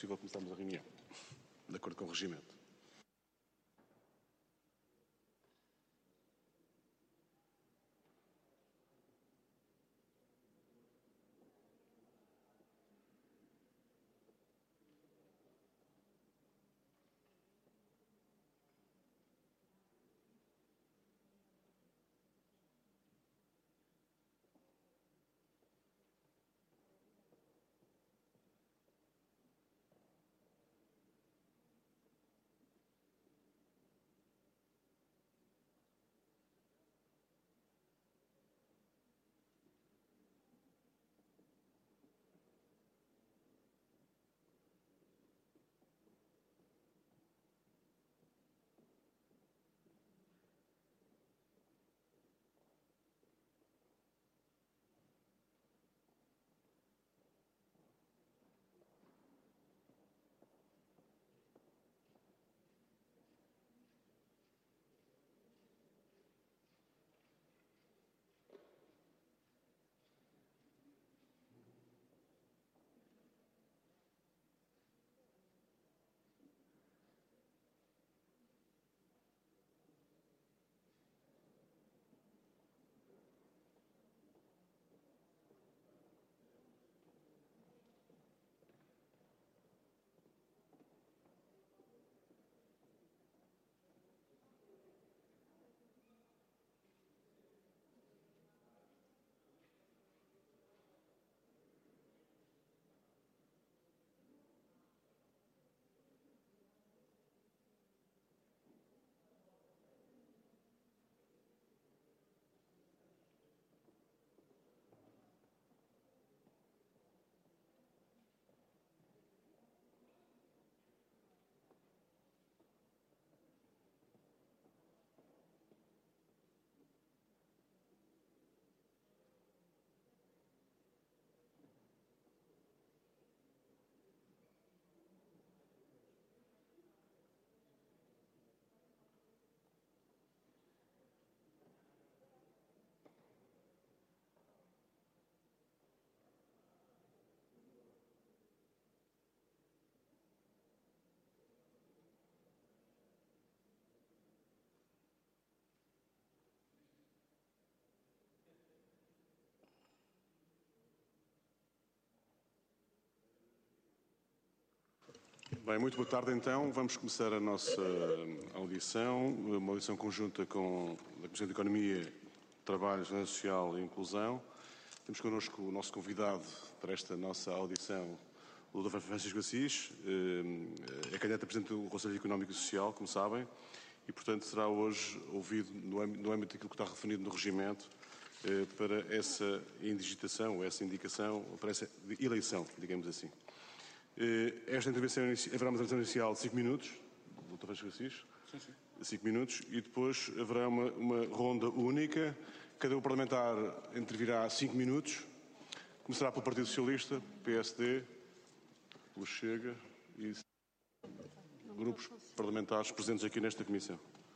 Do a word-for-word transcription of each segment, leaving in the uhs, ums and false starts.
possível começarmos a reunião, de acordo com o regimento. Bem, muito boa tarde então. Vamos começar a nossa audição, uma audição conjunta com a Comissão de Economia, Trabalho, Segurança Social e Inclusão. Temos connosco o nosso convidado para esta nossa audição, o doutor Francisco Assis, é candidato a Presidente do Conselho Económico e Social, como sabem, e portanto será hoje ouvido no âmbito, no âmbito daquilo que está referido no regimento para essa indigitação, essa indicação, para essa eleição, digamos assim. Esta intervenção, haverá uma intervenção inicial de cinco minutos, doutor Francisco Assis, sim, sim. cinco minutos, e depois haverá uma, uma ronda única, cada um parlamentar intervirá cinco minutos, começará pelo Partido Socialista, P S D, pelo Chega e grupos parlamentares presentes aqui nesta comissão.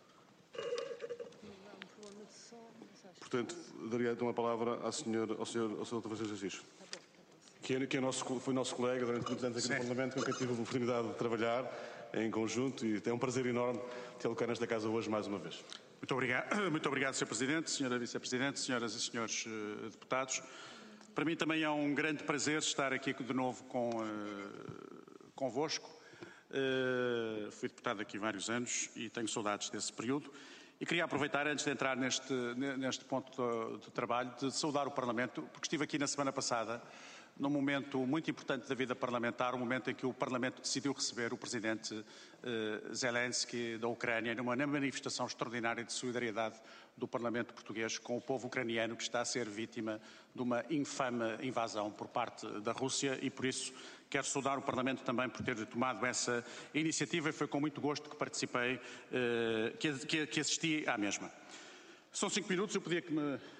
Portanto, daria então a palavra à senhora, ao senhor, ao senhor doutor Francisco Assis. Que, é, que é nosso, foi nosso colega durante muitos anos aqui Sim. no Parlamento, com quem tive a oportunidade de trabalhar em conjunto, e é um prazer enorme tê-lo cá nesta casa hoje mais uma vez. Muito obrigado, muito obrigado senhor Presidente, senhora Vice-Presidente, senhoras e senhores uh, deputados. Para mim também é um grande prazer estar aqui de novo com, uh, convosco. Uh, fui deputado aqui vários anos e tenho saudades desse período. E queria aproveitar, antes de entrar neste, neste ponto de, de trabalho, de saudar o Parlamento, porque estive aqui na semana passada, num momento muito importante da vida parlamentar, um momento em que o Parlamento decidiu receber o Presidente uh, Zelensky da Ucrânia, numa manifestação extraordinária de solidariedade do Parlamento português com o povo ucraniano que está a ser vítima de uma infame invasão por parte da Rússia, e por isso quero saudar o Parlamento também por ter tomado essa iniciativa, e foi com muito gosto que participei, uh, que, que, que assisti à mesma. São cinco minutos, eu pedia que me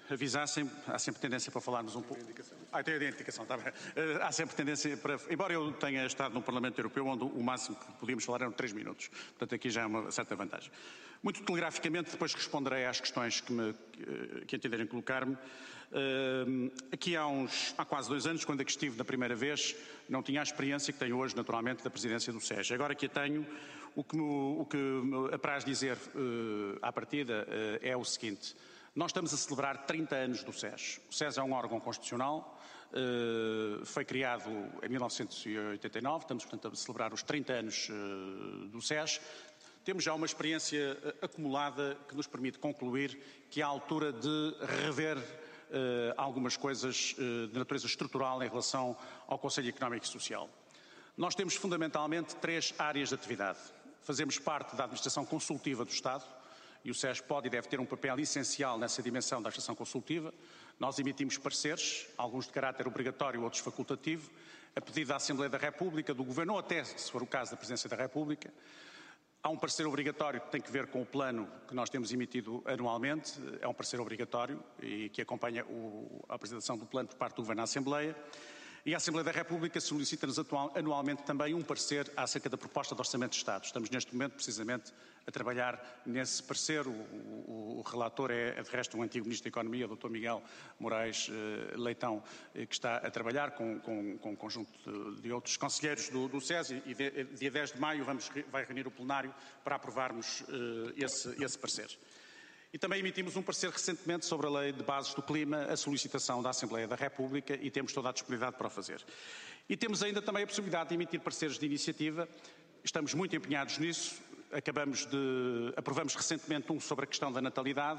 avisassem, há sempre tendência para falarmos um pouco... Ah, tem a identificação, está bem. Uh, há sempre tendência para... Embora eu tenha estado no Parlamento Europeu, onde o máximo que podíamos falar eram três minutos. Portanto, aqui já é uma certa vantagem. Muito telegraficamente, depois responderei às questões que, me, que entenderem colocar-me. Uh, aqui há, uns, há quase dois anos, quando aqui estive na primeira vez, não tinha a experiência que tenho hoje, naturalmente, da presidência do S E S. Agora que a tenho, o que me, o que me apraz dizer uh, à partida uh, é o seguinte. Nós estamos a celebrar trinta anos do S E S. O S E S é um órgão constitucional, uh, foi criado em mil novecentos e oitenta e nove, estamos, portanto, a celebrar os trinta anos uh, do S E S. Temos já uma experiência uh, acumulada que nos permite concluir que é a altura de rever Uh, algumas coisas uh, de natureza estrutural em relação ao Conselho Económico e Social. Nós temos fundamentalmente três áreas de atividade. Fazemos parte da administração consultiva do Estado e o S E S pode e deve ter um papel essencial nessa dimensão da administração consultiva. Nós emitimos pareceres, alguns de caráter obrigatório, outros facultativo, a pedido da Assembleia da República, do Governo ou até, se for o caso, da Presidência da República. Há um parecer obrigatório que tem que ver com o plano que nós temos emitido anualmente, é um parecer obrigatório e que acompanha o, a apresentação do plano por parte do Governo à Assembleia. E a Assembleia da República solicita-nos anualmente também um parecer acerca da proposta de Orçamento de Estado. Estamos neste momento precisamente a trabalhar nesse parecer. O, o, o relator é, de resto, um antigo Ministro da Economia, o doutor Miguel Moraes eh, Leitão, eh, que está a trabalhar com, com, com um conjunto de, de outros conselheiros do, do S E S e de, dia dez de maio vamos, vai reunir o plenário para aprovarmos eh, esse, esse parecer. E também emitimos um parecer recentemente sobre a Lei de Bases do Clima, a solicitação da Assembleia da República, e temos toda a disponibilidade para o fazer. E temos ainda também a possibilidade de emitir pareceres de iniciativa, estamos muito empenhados nisso, acabamos de, aprovamos recentemente um sobre a questão da natalidade,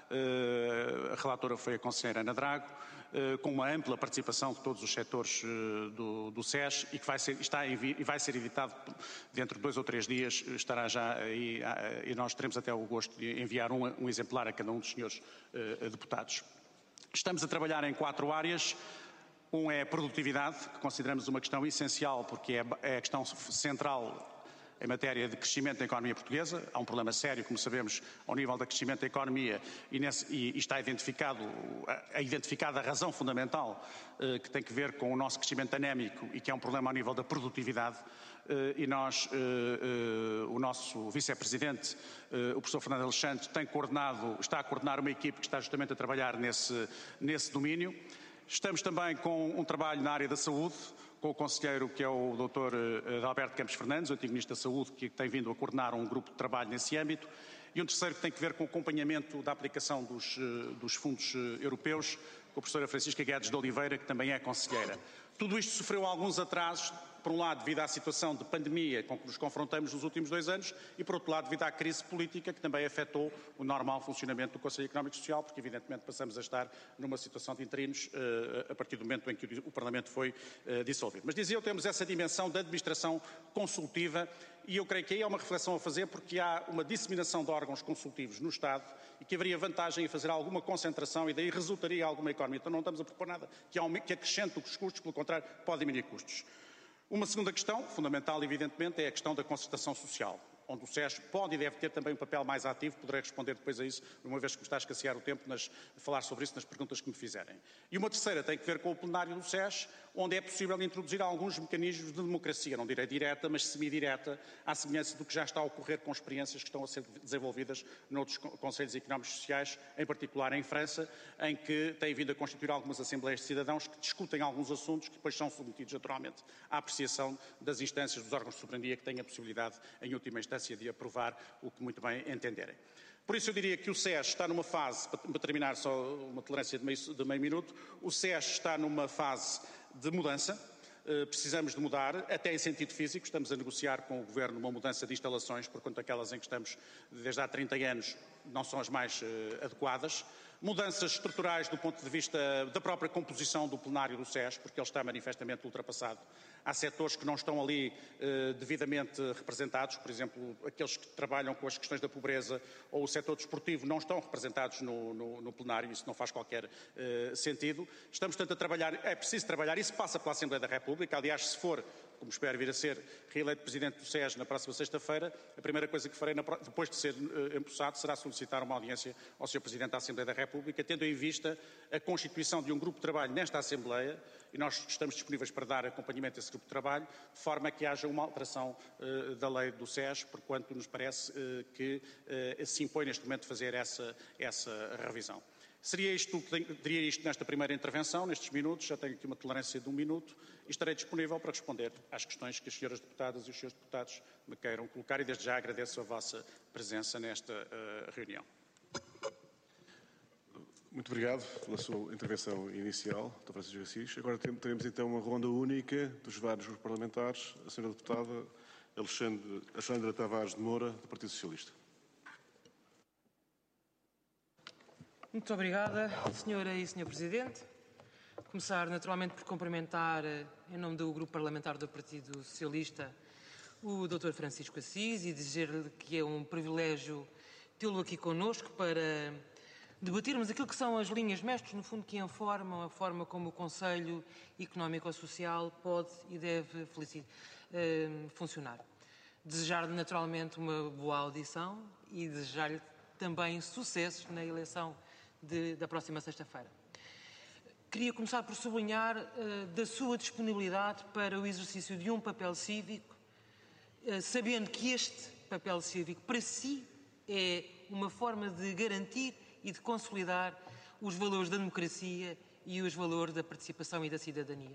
a relatora foi a conselheira Ana Drago, com uma ampla participação de todos os setores do, do S E S e que vai ser, está e vai ser editado dentro de dois ou três dias, estará já aí e nós teremos até o gosto de enviar um, um exemplar a cada um dos senhores uh, deputados. Estamos a trabalhar em quatro áreas. Um é a produtividade, que consideramos uma questão essencial porque é, é a questão central em matéria de crescimento da economia portuguesa. Há um problema sério, como sabemos, ao nível do crescimento da economia e, nesse, e, e está identificado, a, a identificada a razão fundamental eh, que tem que ver com o nosso crescimento anémico e que é um problema ao nível da produtividade. Eh, e nós, eh, eh, o nosso vice-presidente, eh, o professor Fernando Alexandre, tem coordenado, está a coordenar uma equipe que está justamente a trabalhar nesse, nesse domínio. Estamos também com um trabalho na área da saúde, com o conselheiro que é o doutor Alberto Campos Fernandes, o antigo Ministro da Saúde, que tem vindo a coordenar um grupo de trabalho nesse âmbito, e um terceiro que tem que ver com o acompanhamento da aplicação dos, dos fundos europeus, com a professora Francisca Guedes de Oliveira, que também é conselheira. Tudo isto sofreu alguns atrasos, por um lado devido à situação de pandemia com que nos confrontamos nos últimos dois anos e por outro lado devido à crise política que também afetou o normal funcionamento do Conselho Económico e Social, porque evidentemente passamos a estar numa situação de interinos uh, a partir do momento em que o Parlamento foi uh, dissolvido. Mas dizia eu, temos essa dimensão da administração consultiva e eu creio que aí há uma reflexão a fazer porque há uma disseminação de órgãos consultivos no Estado e que haveria vantagem em fazer alguma concentração e daí resultaria alguma economia. Então não estamos a propor nada que, que acrescente os custos, pelo contrário, pode diminuir custos. Uma segunda questão, fundamental evidentemente, é a questão da concertação social, onde o S E S pode e deve ter também um papel mais ativo, poderei responder depois a isso, uma vez que me está a escassear o tempo, nas, falar sobre isso nas perguntas que me fizerem. E uma terceira tem que ver com o plenário do S E S, onde é possível introduzir alguns mecanismos de democracia, não direi direta, mas semidireta, à semelhança do que já está a ocorrer com experiências que estão a ser desenvolvidas noutros conselhos económicos e sociais, em particular em França, em que têm vindo a constituir algumas assembleias de cidadãos que discutem alguns assuntos que depois são submetidos naturalmente à apreciação das instâncias dos órgãos de soberania que têm a possibilidade, em última instância, de aprovar o que muito bem entenderem. Por isso eu diria que o S E S está numa fase, para terminar só uma tolerância de meio, de meio minuto, o S E S está numa fase de mudança, precisamos de mudar, até em sentido físico, estamos a negociar com o Governo uma mudança de instalações, porquanto aquelas em que estamos desde há trinta anos não são as mais adequadas. Mudanças estruturais do ponto de vista da própria composição do plenário do S E S, porque ele está manifestamente ultrapassado. Há setores que não estão ali eh, devidamente representados, por exemplo, aqueles que trabalham com as questões da pobreza ou o setor desportivo não estão representados no, no, no plenário, isso não faz qualquer eh, sentido. Estamos, portanto, a trabalhar, é preciso trabalhar, isso passa pela Assembleia da República, aliás, se for como espero vir a ser reeleito Presidente do S E S na próxima sexta-feira, a primeira coisa que farei, depois de ser uh, empossado, será solicitar uma audiência ao senhor Presidente da Assembleia da República, tendo em vista a constituição de um grupo de trabalho nesta Assembleia, e nós estamos disponíveis para dar acompanhamento a esse grupo de trabalho, de forma a que haja uma alteração uh, da lei do S E S, porquanto nos parece uh, que uh, se impõe neste momento fazer essa, essa revisão. Seria isto, diria isto nesta primeira intervenção, nestes minutos, já tenho aqui uma tolerância de um minuto, e estarei disponível para responder às questões que as senhoras deputadas e os senhores deputados me queiram colocar, e desde já agradeço a vossa presença nesta uh, reunião. Muito obrigado pela sua intervenção inicial, doutor Francisco Assis. Agora teremos então uma ronda única dos vários grupos parlamentares. A senhora deputada Alexandre, Alexandra Tavares de Moura, do Partido Socialista. Muito obrigada, senhora e senhor Presidente. Começar naturalmente por cumprimentar, em nome do Grupo Parlamentar do Partido Socialista, o doutor Francisco Assis e dizer-lhe que é um privilégio tê-lo aqui connosco para debatermos aquilo que são as linhas mestras, no fundo, que informam a forma como o Conselho Económico-Social pode e deve uh, funcionar. Desejar-lhe naturalmente uma boa audição e desejar-lhe também sucessos na eleição de, da próxima sexta-feira. Queria começar por sublinhar uh, da sua disponibilidade para o exercício de um papel cívico, uh, sabendo que este papel cívico, para si, é uma forma de garantir e de consolidar os valores da democracia e os valores da participação e da cidadania.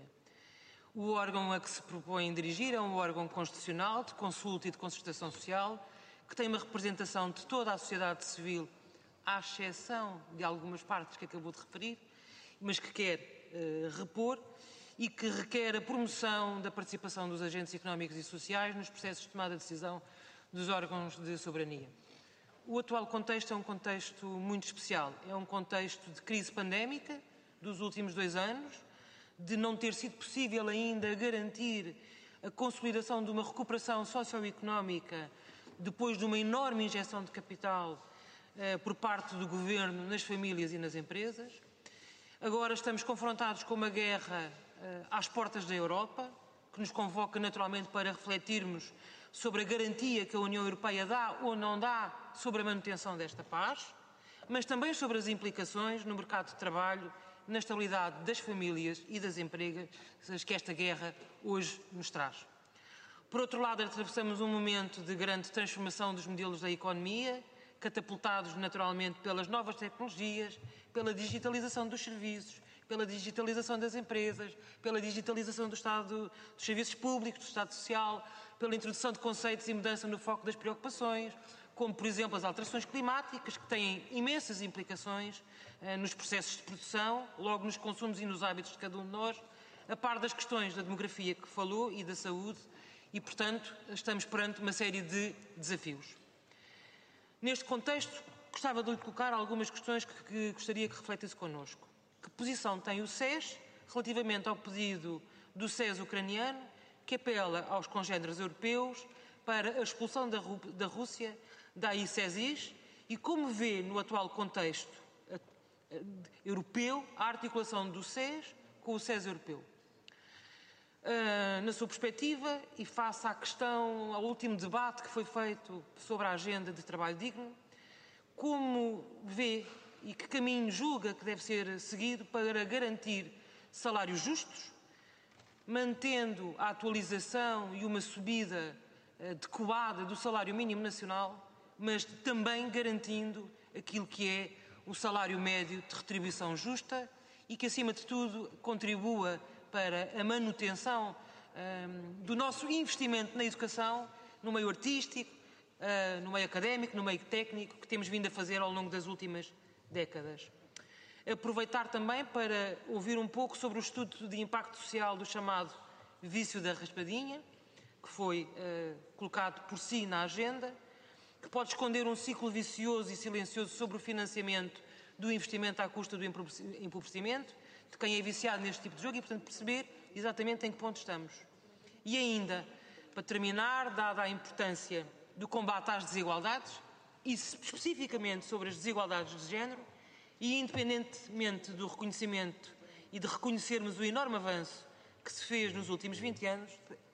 O órgão a que se propõe dirigir é um órgão constitucional de consulta e de concertação social, que tem uma representação de toda a sociedade civil, à exceção de algumas partes que acabou de referir, mas que quer uh, repor e que requer a promoção da participação dos agentes económicos e sociais nos processos de tomada de decisão dos órgãos de soberania. O atual contexto é um contexto muito especial. É um contexto de crise pandémica dos últimos dois anos, de não ter sido possível ainda garantir a consolidação de uma recuperação socioeconómica depois de uma enorme injeção de capital eh, por parte do Governo nas famílias e nas empresas. Agora estamos confrontados com uma guerra eh, às portas da Europa, que nos convoca naturalmente para refletirmos sobre a garantia que a União Europeia dá ou não dá sobre a manutenção desta paz, mas também sobre as implicações no mercado de trabalho, na estabilidade das famílias e das empresas que esta guerra hoje nos traz. Por outro lado, atravessamos um momento de grande transformação dos modelos da economia, catapultados naturalmente pelas novas tecnologias, pela digitalização dos serviços, pela digitalização das empresas, pela digitalização do Estado, dos serviços públicos, do Estado Social, pela introdução de conceitos e mudança no foco das preocupações, como, por exemplo, as alterações climáticas, que têm imensas implicações eh, nos processos de produção, logo nos consumos e nos hábitos de cada um de nós, a par das questões da demografia que falou e da saúde, e, portanto, estamos perante uma série de desafios. Neste contexto, gostava de lhe colocar algumas questões que, que gostaria que refletisse connosco. Que posição tem o S E S relativamente ao pedido do S E S ucraniano, que apela aos congêneres europeus para a expulsão da, Rú da Rússia da I C E S I S e como vê no atual contexto a, a, europeu a articulação do S E S com o S E S europeu? Uh, na sua perspectiva e face à questão, ao último debate que foi feito sobre a agenda de trabalho digno, como vê e que caminho julga que deve ser seguido para garantir salários justos, mantendo a atualização e uma subida adequada do salário mínimo nacional, mas também garantindo aquilo que é o salário médio de retribuição justa e que, acima de tudo, contribua para a manutenção um, do nosso investimento na educação, no meio artístico, uh, no meio académico, no meio técnico, que temos vindo a fazer ao longo das últimas décadas. Aproveitar também para ouvir um pouco sobre o estudo de impacto social do chamado vício da raspadinha, que foi uh, colocado por si na agenda, que pode esconder um ciclo vicioso e silencioso sobre o financiamento do investimento à custa do empobrecimento, de quem é viciado neste tipo de jogo e, portanto, perceber exatamente em que ponto estamos. E ainda, para terminar, dada a importância do combate às desigualdades, e especificamente sobre as desigualdades de género, e independentemente do reconhecimento e de reconhecermos o enorme avanço que se fez nos últimos vinte anos,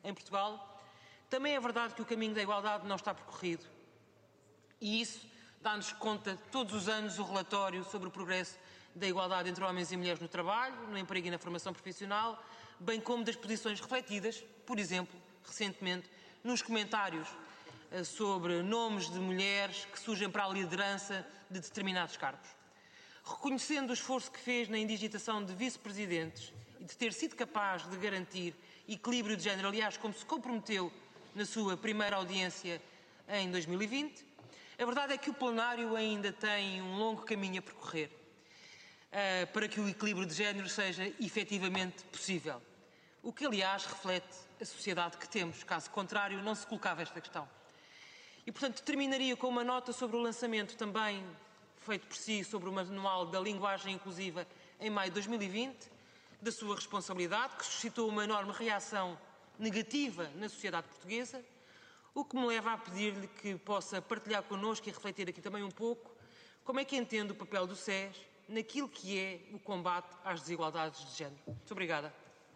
em Portugal, também é verdade que o caminho da igualdade não está percorrido. E isso dá-nos conta todos os anos o relatório sobre o progresso da igualdade entre homens e mulheres no trabalho, no emprego e na formação profissional, bem como das posições refletidas, por exemplo, recentemente, nos comentários sobre nomes de mulheres que surgem para a liderança de determinados cargos. Reconhecendo o esforço que fez na indigitação de vice-presidentes e de ter sido capaz de garantir equilíbrio de género, aliás, como se comprometeu na sua primeira audiência em dois mil e vinte, a verdade é que o plenário ainda tem um longo caminho a percorrer uh, para que o equilíbrio de género seja efetivamente possível. O que, aliás, reflete a sociedade que temos. Caso contrário, não se colocava esta questão. E, portanto, terminaria com uma nota sobre o lançamento também feito por si sobre o Manual da Linguagem Inclusiva em maio de dois mil e vinte, da sua responsabilidade, que suscitou uma enorme reação negativa na sociedade portuguesa, o que me leva a pedir-lhe que possa partilhar connosco e refletir aqui também um pouco como é que entende o papel do S E S naquilo que é o combate às desigualdades de género. Muito obrigada.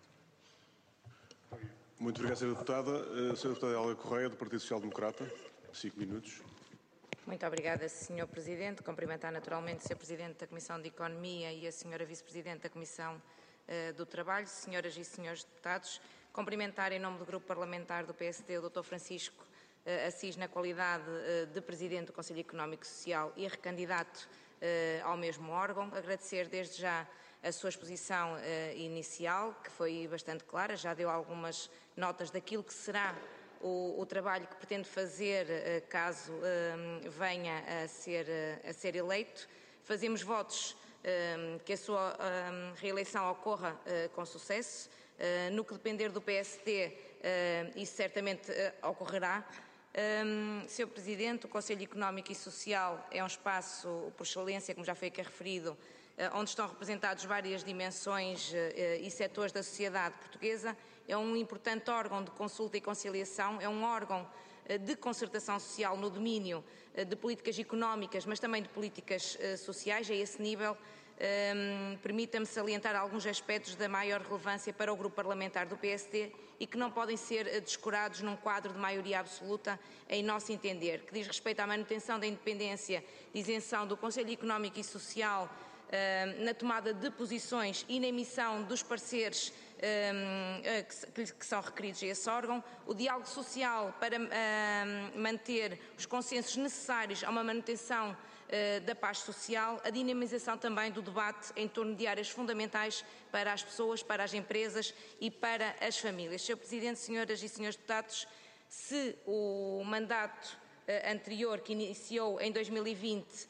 Muito obrigado, senhora Deputada. A senhora Deputada Hélia Correia, do Partido Social Democrata. Cinco minutos. Muito obrigada, senhor Presidente. Cumprimentar naturalmente o senhor Presidente da Comissão de Economia e a senhora Vice-Presidente da Comissão uh, do Trabalho, senhoras e senhores deputados. Cumprimentar em nome do Grupo Parlamentar do P S D o doutor Francisco uh, Assis na qualidade uh, de Presidente do Conselho Económico e Social e recandidato uh, ao mesmo órgão. Agradecer desde já a sua exposição uh, inicial, que foi bastante clara, já deu algumas notas daquilo que será O, o trabalho que pretende fazer caso um, venha a ser, a ser eleito. Fazemos votos um, que a sua um, reeleição ocorra uh, com sucesso. Uh, no que depender do P S D, uh, isso certamente uh, ocorrerá. Um, senhor Presidente, o Conselho Económico e Social é um espaço por excelência, como já foi aqui referido, uh, onde estão representados várias dimensões uh, e setores da sociedade portuguesa. É um importante órgão de consulta e conciliação, é um órgão de concertação social no domínio de políticas económicas, mas também de políticas sociais, a esse nível. Um, Permita-me salientar alguns aspectos da maior relevância para o Grupo Parlamentar do P S D e que não podem ser descurados num quadro de maioria absoluta, em nosso entender, que diz respeito à manutenção da independência de isenção do Conselho Económico e Social uh, na tomada de posições e na emissão dos pareceres que são requeridos a esse órgão, o diálogo social para manter os consensos necessários a uma manutenção da paz social, a dinamização também do debate em torno de áreas fundamentais para as pessoas, para as empresas e para as famílias. senhor Presidente, senhoras e senhores deputados, se o mandato anterior, que iniciou em dois mil e vinte,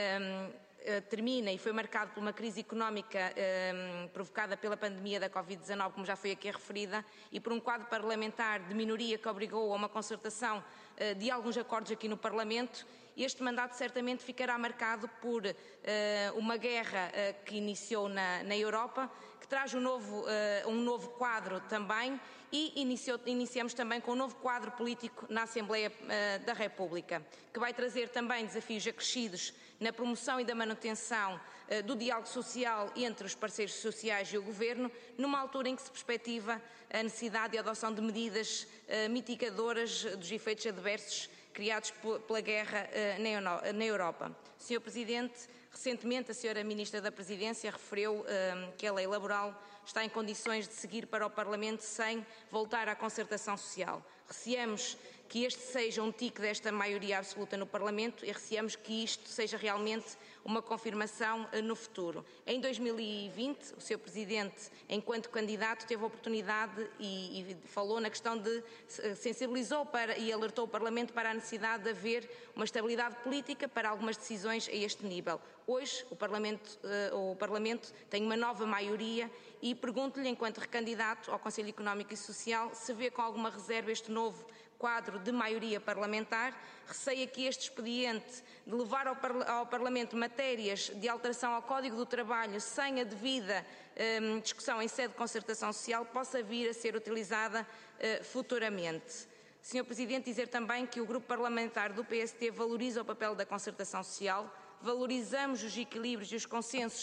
termina e foi marcado por uma crise económica eh, provocada pela pandemia da Covid dezanove, como já foi aqui referida, e por um quadro parlamentar de minoria que obrigou a uma concertação eh, de alguns acordos aqui no Parlamento, este mandato certamente ficará marcado por eh, uma guerra eh, que iniciou na, na Europa, que traz um novo, eh, um novo quadro também, e iniciou, iniciamos também com um novo quadro político na Assembleia uh, da República, que vai trazer também desafios acrescidos na promoção e da manutenção uh, do diálogo social entre os parceiros sociais e o Governo, numa altura em que se perspectiva a necessidade de adoção de medidas uh, mitigadoras dos efeitos adversos criados pela guerra uh, na Europa. senhor Presidente, recentemente a senhora Ministra da Presidência referiu uh, que a lei laboral está em condições de seguir para o Parlamento sem voltar à concertação social. Receamos que este seja um tique desta maioria absoluta no Parlamento e receamos que isto seja realmente uma confirmação no futuro. Em dois mil e vinte, o senhor Presidente, enquanto candidato, teve a oportunidade e, e falou na questão de, sensibilizou para, e alertou o Parlamento para a necessidade de haver uma estabilidade política para algumas decisões a este nível. Hoje, o Parlamento, uh, o Parlamento tem uma nova maioria e pergunto-lhe, enquanto recandidato ao Conselho Económico e Social, se vê com alguma reserva este novo quadro de maioria parlamentar. Receia que este expediente de levar ao, Parla- ao Parlamento matérias de alteração ao Código do Trabalho sem a devida um, discussão em sede de concertação social possa vir a ser utilizada uh, futuramente. senhor Presidente, dizer também que o Grupo Parlamentar do P S D valoriza o papel da concertação social, valorizamos os equilíbrios e os consensos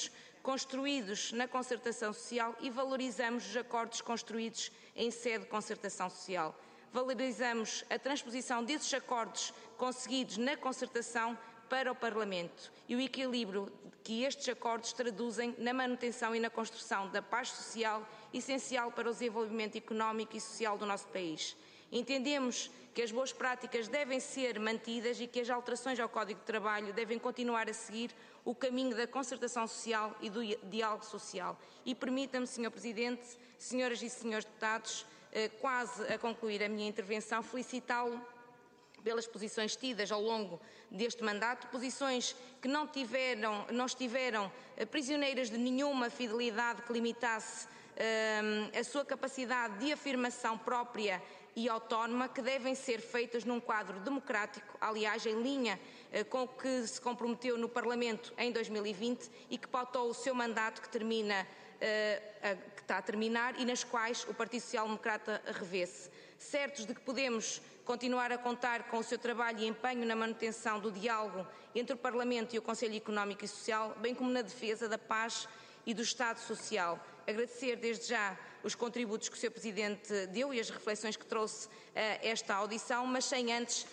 construídos na concertação social e valorizamos os acordos construídos em sede de concertação social. Valorizamos a transposição desses acordos conseguidos na concertação para o Parlamento e o equilíbrio que estes acordos traduzem na manutenção e na construção da paz social, essencial para o desenvolvimento económico e social do nosso país. Entendemos que as boas práticas devem ser mantidas e que as alterações ao Código de Trabalho devem continuar a seguir o caminho da concertação social e do diálogo social. E permita-me, senhor Presidente, senhoras e senhores deputados, quase a concluir a minha intervenção, felicitá-lo pelas posições tidas ao longo deste mandato, posições que não, tiveram, não estiveram prisioneiras de nenhuma fidelidade que limitasse uh, a sua capacidade de afirmação própria e autónoma, que devem ser feitas num quadro democrático, aliás, em linha uh, com o que se comprometeu no Parlamento em dois mil e vinte e que pautou o seu mandato que termina uh, a, que está a terminar e nas quais o Partido Social Democrata revê-se. Certos de que podemos continuar a contar com o seu trabalho e empenho na manutenção do diálogo entre o Parlamento e o Conselho Económico e Social, bem como na defesa da paz e do Estado Social. Agradecer desde já os contributos que o senhor Presidente deu e as reflexões que trouxe a esta audição, mas sem antes,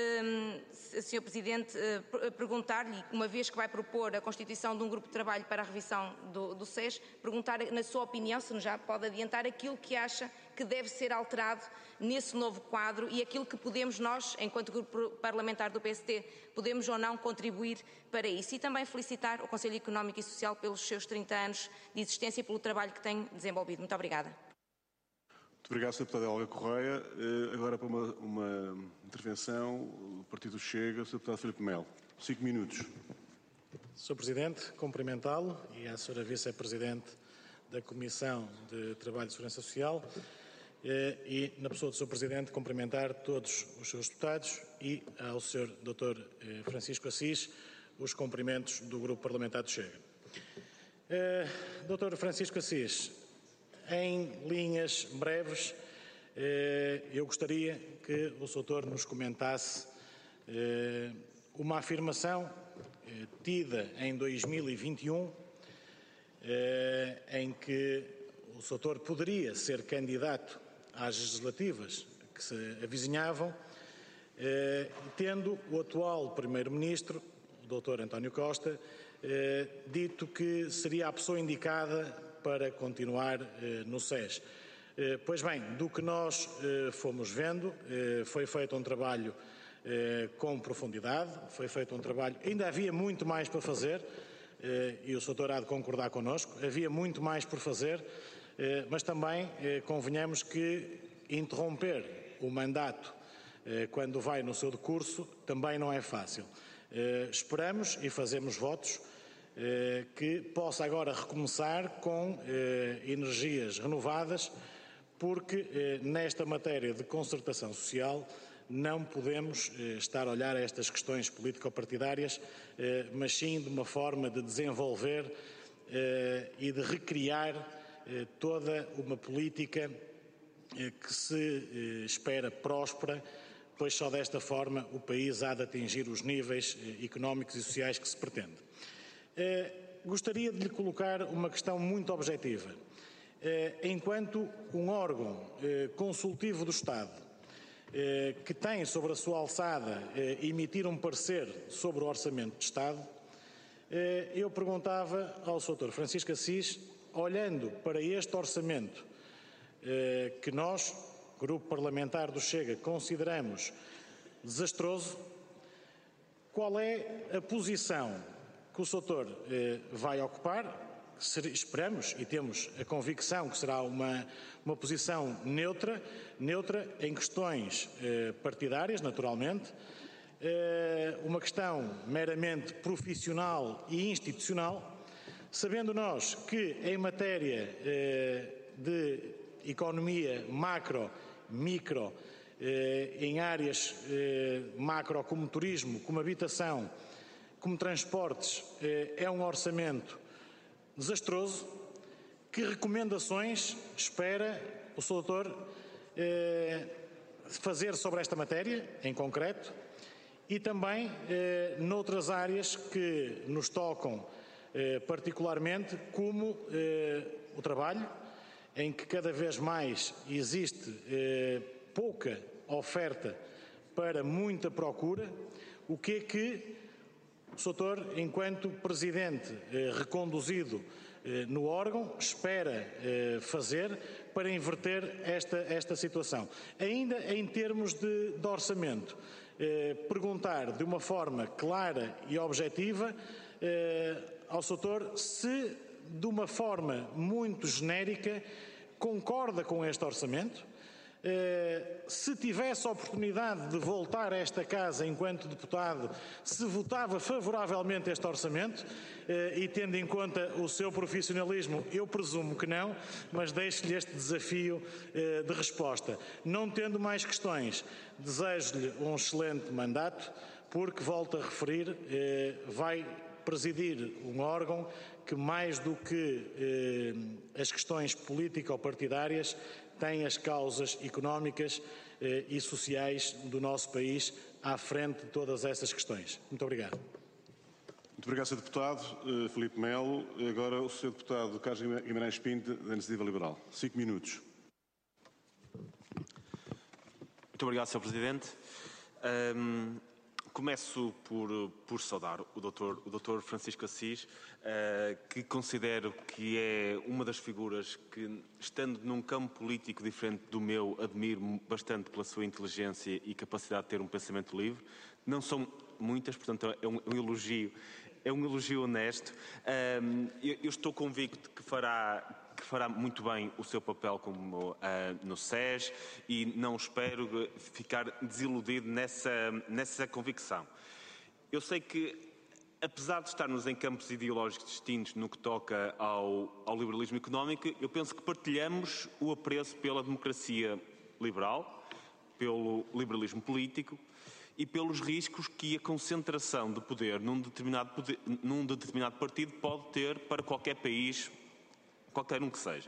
eh, senhor Presidente, eh, perguntar-lhe, uma vez que vai propor a constituição de um grupo de trabalho para a revisão do, do S E S, perguntar, na sua opinião, se nos já pode adiantar aquilo que acha que deve ser alterado nesse novo quadro e aquilo que podemos nós, enquanto grupo parlamentar do P S D, podemos ou não contribuir para isso. E também felicitar o Conselho Económico e Social pelos seus trinta anos de existência e pelo trabalho que tem desenvolvido. Muito obrigada. Muito obrigado, senhora Deputada Olga Correia. Agora para uma, uma intervenção do Partido Chega, o senhor Deputado Filipe Melo. Cinco minutos. senhor Presidente, cumprimentá-lo e à senhora Vice-Presidente da Comissão de Trabalho e Segurança Social e, na pessoa do senhor Presidente, cumprimentar todos os seus deputados e ao senhor doutor Francisco Assis os cumprimentos do Grupo Parlamentar do Chega. doutor Francisco Assis, em linhas breves, eu gostaria que o doutor nos comentasse uma afirmação tida em dois mil e vinte e um, em que o doutor poderia ser candidato às legislativas que se avizinhavam, tendo o atual Primeiro-Ministro, o doutor António Costa, dito que seria a pessoa indicada para continuar no S E S. Pois bem, do que nós fomos vendo, foi feito um trabalho com profundidade, foi feito um trabalho, ainda havia muito mais para fazer, e o doutor há de concordar connosco, havia muito mais por fazer, mas também convenhamos que interromper o mandato quando vai no seu decurso também não é fácil. Esperamos e fazemos votos que possa agora recomeçar com energias renovadas, porque nesta matéria de concertação social não podemos estar a olhar a estas questões político-partidárias, mas sim de uma forma de desenvolver e de recriar toda uma política que se espera próspera, pois só desta forma o país há de atingir os níveis económicos e sociais que se pretende. Gostaria de lhe colocar uma questão muito objetiva. Enquanto um órgão consultivo do Estado que tem sobre a sua alçada emitir um parecer sobre o Orçamento de Estado, eu perguntava ao doutor Francisco Assis, olhando para este orçamento que nós, Grupo Parlamentar do Chega, consideramos desastroso, qual é a posição que o doutor vai ocupar? Esperamos e temos a convicção que será uma, uma posição neutra, neutra em questões eh, partidárias, naturalmente, eh, uma questão meramente profissional e institucional, sabendo nós que em matéria eh, de economia macro, micro, eh, em áreas eh, macro como turismo, como habitação, como transportes, eh, é um orçamento desastroso. Que recomendações espera o senhor doutor eh, fazer sobre esta matéria, em concreto, e também eh, noutras áreas que nos tocam particularmente como o trabalho, em que cada vez mais existe pouca oferta para muita procura, o que é que o Soutor, enquanto Presidente reconduzido no órgão, espera fazer para inverter esta, esta situação. Ainda em termos de, de orçamento, perguntar de uma forma clara e objetiva ao Soutor se, de uma forma muito genérica, concorda com este orçamento. Se tivesse a oportunidade de voltar a esta casa enquanto deputado, se votava favoravelmente este orçamento, e tendo em conta o seu profissionalismo, eu presumo que não, mas deixo-lhe este desafio de resposta. Não tendo mais questões, desejo-lhe um excelente mandato, porque, volto a referir, vai presidir um órgão que, mais do que as questões político-partidárias, tem as causas económicas eh, e sociais do nosso país à frente de todas essas questões. Muito obrigado. Muito obrigado, senhor Deputado uh, Filipe Melo. Agora o senhor Deputado Carlos Guimarães Pinto, da Iniciativa Liberal. Cinco minutos. Muito obrigado, senhor Presidente. Um, começo por, por saudar o doutor o doutor Francisco Assis, uh, que considero que é uma das figuras que, estando num campo político diferente do meu, admiro bastante pela sua inteligência e capacidade de ter um pensamento livre. Não são muitas, portanto é um, um elogio, é um elogio honesto. Um, eu, eu estou convicto que fará que fará muito bem o seu papel como uh, no S E S e não espero ficar desiludido nessa, nessa convicção. Eu sei que, apesar de estarmos em campos ideológicos distintos no que toca ao, ao liberalismo económico, eu penso que partilhamos o apreço pela democracia liberal, pelo liberalismo político e pelos riscos que a concentração de poder num determinado, poder, num determinado partido pode ter para qualquer país, qualquer um que seja.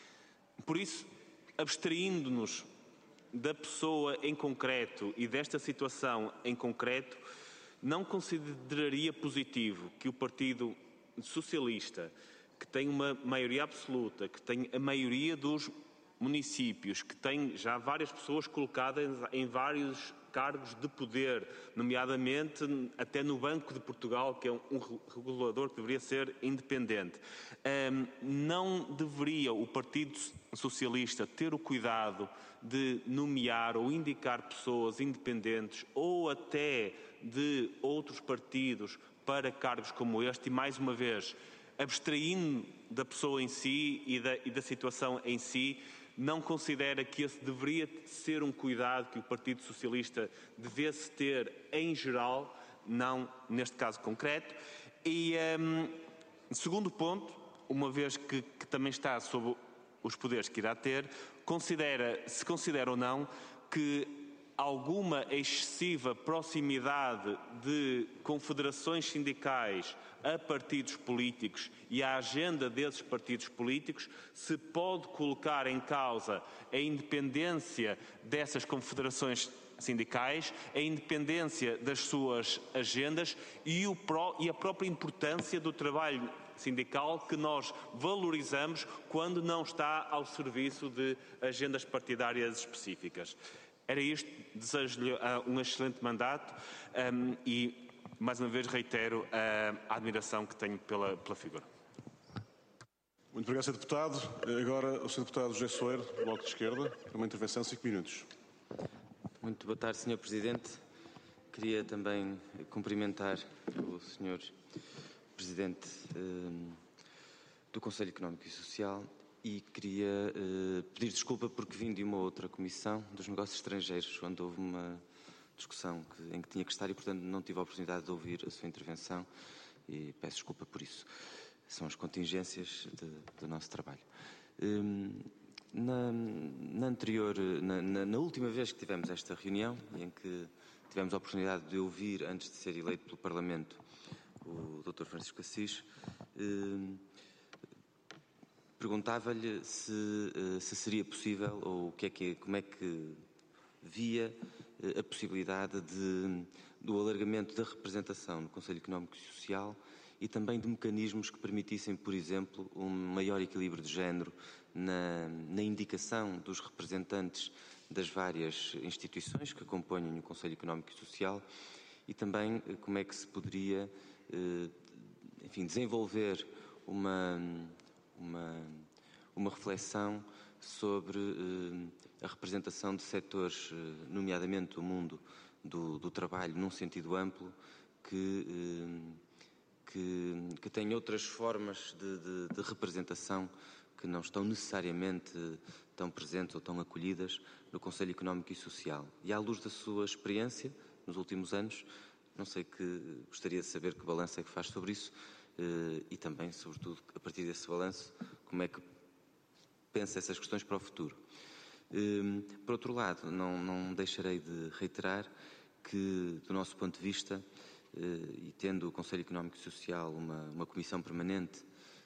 Por isso, abstraindo-nos da pessoa em concreto e desta situação em concreto, não consideraria positivo que o Partido Socialista, que tem uma maioria absoluta, que tem a maioria dos municípios, que tem já várias pessoas colocadas em vários cargos de poder, nomeadamente até no Banco de Portugal, que é um regulador que deveria ser independente. Um, não deveria o Partido Socialista ter o cuidado de nomear ou indicar pessoas independentes ou até de outros partidos para cargos como este e, mais uma vez, abstraindo da pessoa em si e da, e da situação em si, não considera que esse deveria ser um cuidado que o Partido Socialista devesse ter em geral, não neste caso concreto. E, um, segundo ponto, uma vez que, que também está sob os poderes que irá ter, considera, se considera ou não que alguma excessiva proximidade de confederações sindicais a partidos políticos e à agenda desses partidos políticos se pode colocar em causa a independência dessas confederações sindicais, a independência das suas agendas e, o pró, e a própria importância do trabalho sindical que nós valorizamos quando não está ao serviço de agendas partidárias específicas. Era isto, desejo-lhe uh, um excelente mandato um, e, mais uma vez, reitero uh, a admiração que tenho pela, pela figura. Muito obrigado, senhor Deputado. Agora, o senhor Deputado José Soeiro, do Bloco de Esquerda, para uma intervenção de cinco minutos. Muito boa tarde, senhor Presidente. Queria também cumprimentar o senhor Presidente um, do Conselho Económico e Social e queria uh, pedir desculpa porque vim de uma outra comissão dos negócios estrangeiros, onde houve uma discussão que, em que tinha que estar e, portanto, não tive a oportunidade de ouvir a sua intervenção e peço desculpa por isso. São as contingências de, do nosso trabalho. Um, na, na anterior, na, na, na última vez que tivemos esta reunião, em que tivemos a oportunidade de ouvir, antes de ser eleito pelo Parlamento, o doutor Francisco Assis, um, perguntava-lhe se, se seria possível, ou o que é que, como é que via a possibilidade de, do alargamento da representação no Conselho Económico e Social e também de mecanismos que permitissem, por exemplo, um maior equilíbrio de género na, na indicação dos representantes das várias instituições que compõem o Conselho Económico e Social, e também como é que se poderia, enfim, desenvolver uma, uma, uma reflexão sobre a representação de setores, nomeadamente o mundo do, do trabalho, num sentido amplo, que, que, que tem outras formas de, de, de representação que não estão necessariamente tão presentes ou tão acolhidas no Conselho Económico e Social. E à luz da sua experiência nos últimos anos, não sei que gostaria de saber que balanço é que faz sobre isso e também, sobretudo, a partir desse balanço, como é que pensa essas questões para o futuro. Por outro lado, não, não deixarei de reiterar que, do nosso ponto de vista, e tendo o Conselho Económico e Social uma, uma comissão permanente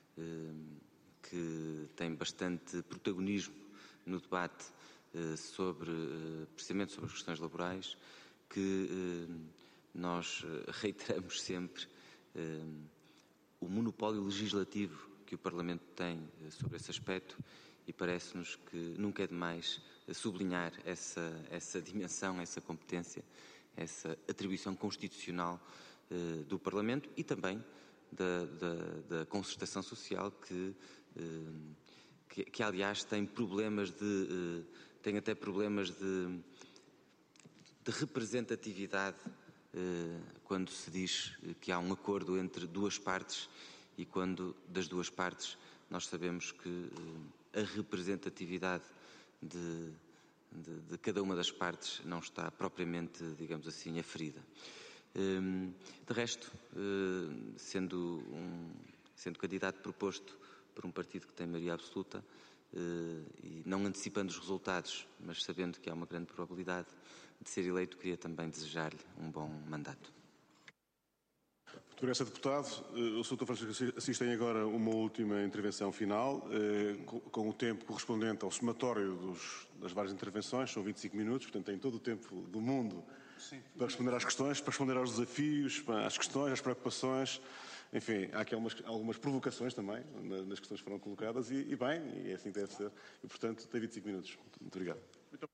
que tem bastante protagonismo no debate sobre, precisamente sobre as questões laborais, que nós reiteramos sempre o monopólio legislativo que o Parlamento tem sobre esse aspecto, e parece-nos que nunca é demais sublinhar essa, essa dimensão, essa competência, essa atribuição constitucional uh, do Parlamento e também da, da, da concertação social que, uh, que, que, aliás, tem problemas de, uh, tem até problemas de, de representatividade uh, quando se diz que há um acordo entre duas partes e quando das duas partes nós sabemos que uh, a representatividade de, de, de cada uma das partes não está propriamente, digamos assim, aferida. De resto, sendo, um, sendo candidato proposto por um partido que tem maioria absoluta, e não antecipando os resultados, mas sabendo que há uma grande probabilidade de ser eleito, queria também desejar-lhe um bom mandato. Muito obrigado, senhor Deputado. O senhor doutor Francisco Assis tem agora uma última intervenção final, com o tempo correspondente ao somatório dos, das várias intervenções, são vinte e cinco minutos, portanto tem todo o tempo do mundo Sim. para responder às questões, para responder aos desafios, às questões, às preocupações. Enfim, há aqui algumas, algumas provocações também nas questões que foram colocadas e, e bem, e é assim que deve ser. E, portanto, tem vinte e cinco minutos. Muito obrigado. Muito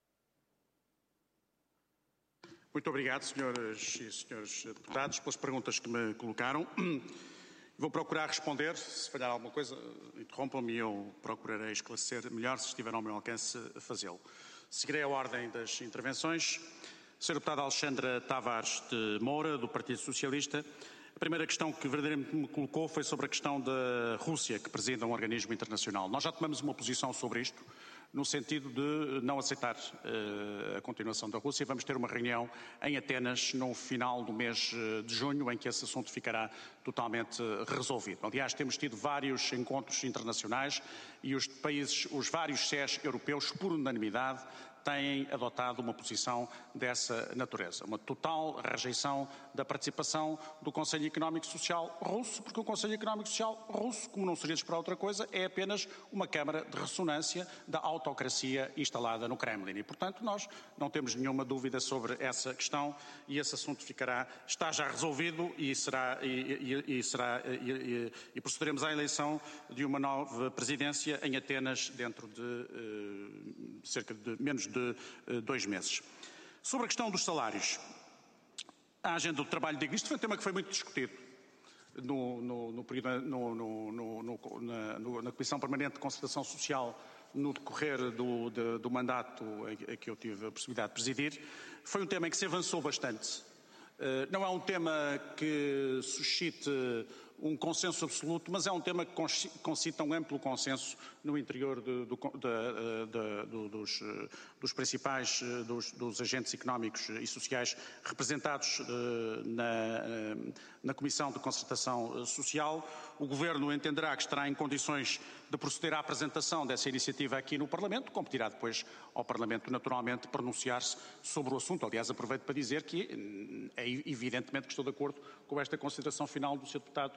Muito obrigado, senhoras e senhores deputados, pelas perguntas que me colocaram. Vou procurar responder. Se falhar alguma coisa, interrompam-me e eu procurarei esclarecer melhor, se estiver ao meu alcance, fazê-lo. Seguirei a ordem das intervenções. senhora Deputada Alexandra Tavares de Moura, do Partido Socialista. A primeira questão que verdadeiramente me colocou foi sobre a questão da Rússia, que presida um organismo internacional. Nós já tomamos uma posição sobre isto, no sentido de não aceitar uh, a continuação da Rússia. Vamos ter uma reunião em Atenas no final do mês de junho, em que esse assunto ficará totalmente resolvido. Aliás, temos tido vários encontros internacionais e os países, os vários C E S europeus, por unanimidade, têm adotado uma posição dessa natureza. Uma total rejeição da participação do Conselho Económico e Social russo, porque o Conselho Económico e Social russo, como não seria de esperar outra coisa, é apenas uma câmara de ressonância da autocracia instalada no Kremlin. E, portanto, nós não temos nenhuma dúvida sobre essa questão e esse assunto ficará, está já resolvido e, será, e, e, e, será, e, e, e procederemos à eleição de uma nova presidência em Atenas dentro de uh, cerca de menos de de uh, dois meses. Sobre a questão dos salários, a agenda do trabalho, digo, isto foi um tema que foi muito discutido no, no, no, no, no, no, na, no, na Comissão Permanente de Concertação Social no decorrer do, de, do mandato em que eu tive a possibilidade de presidir. Foi um tema em que se avançou bastante. Uh, não é um tema que suscite um consenso absoluto, mas é um tema que concita um amplo consenso no interior de, do, de, de, de, dos, dos principais dos, dos agentes económicos e sociais representados na, na Comissão de Concertação Social. O Governo entenderá que estará em condições de proceder à apresentação dessa iniciativa aqui no Parlamento, competirá depois ao Parlamento naturalmente pronunciar-se sobre o assunto. Aliás, aproveito para dizer que é evidentemente que estou de acordo com esta consideração final do senhor Deputado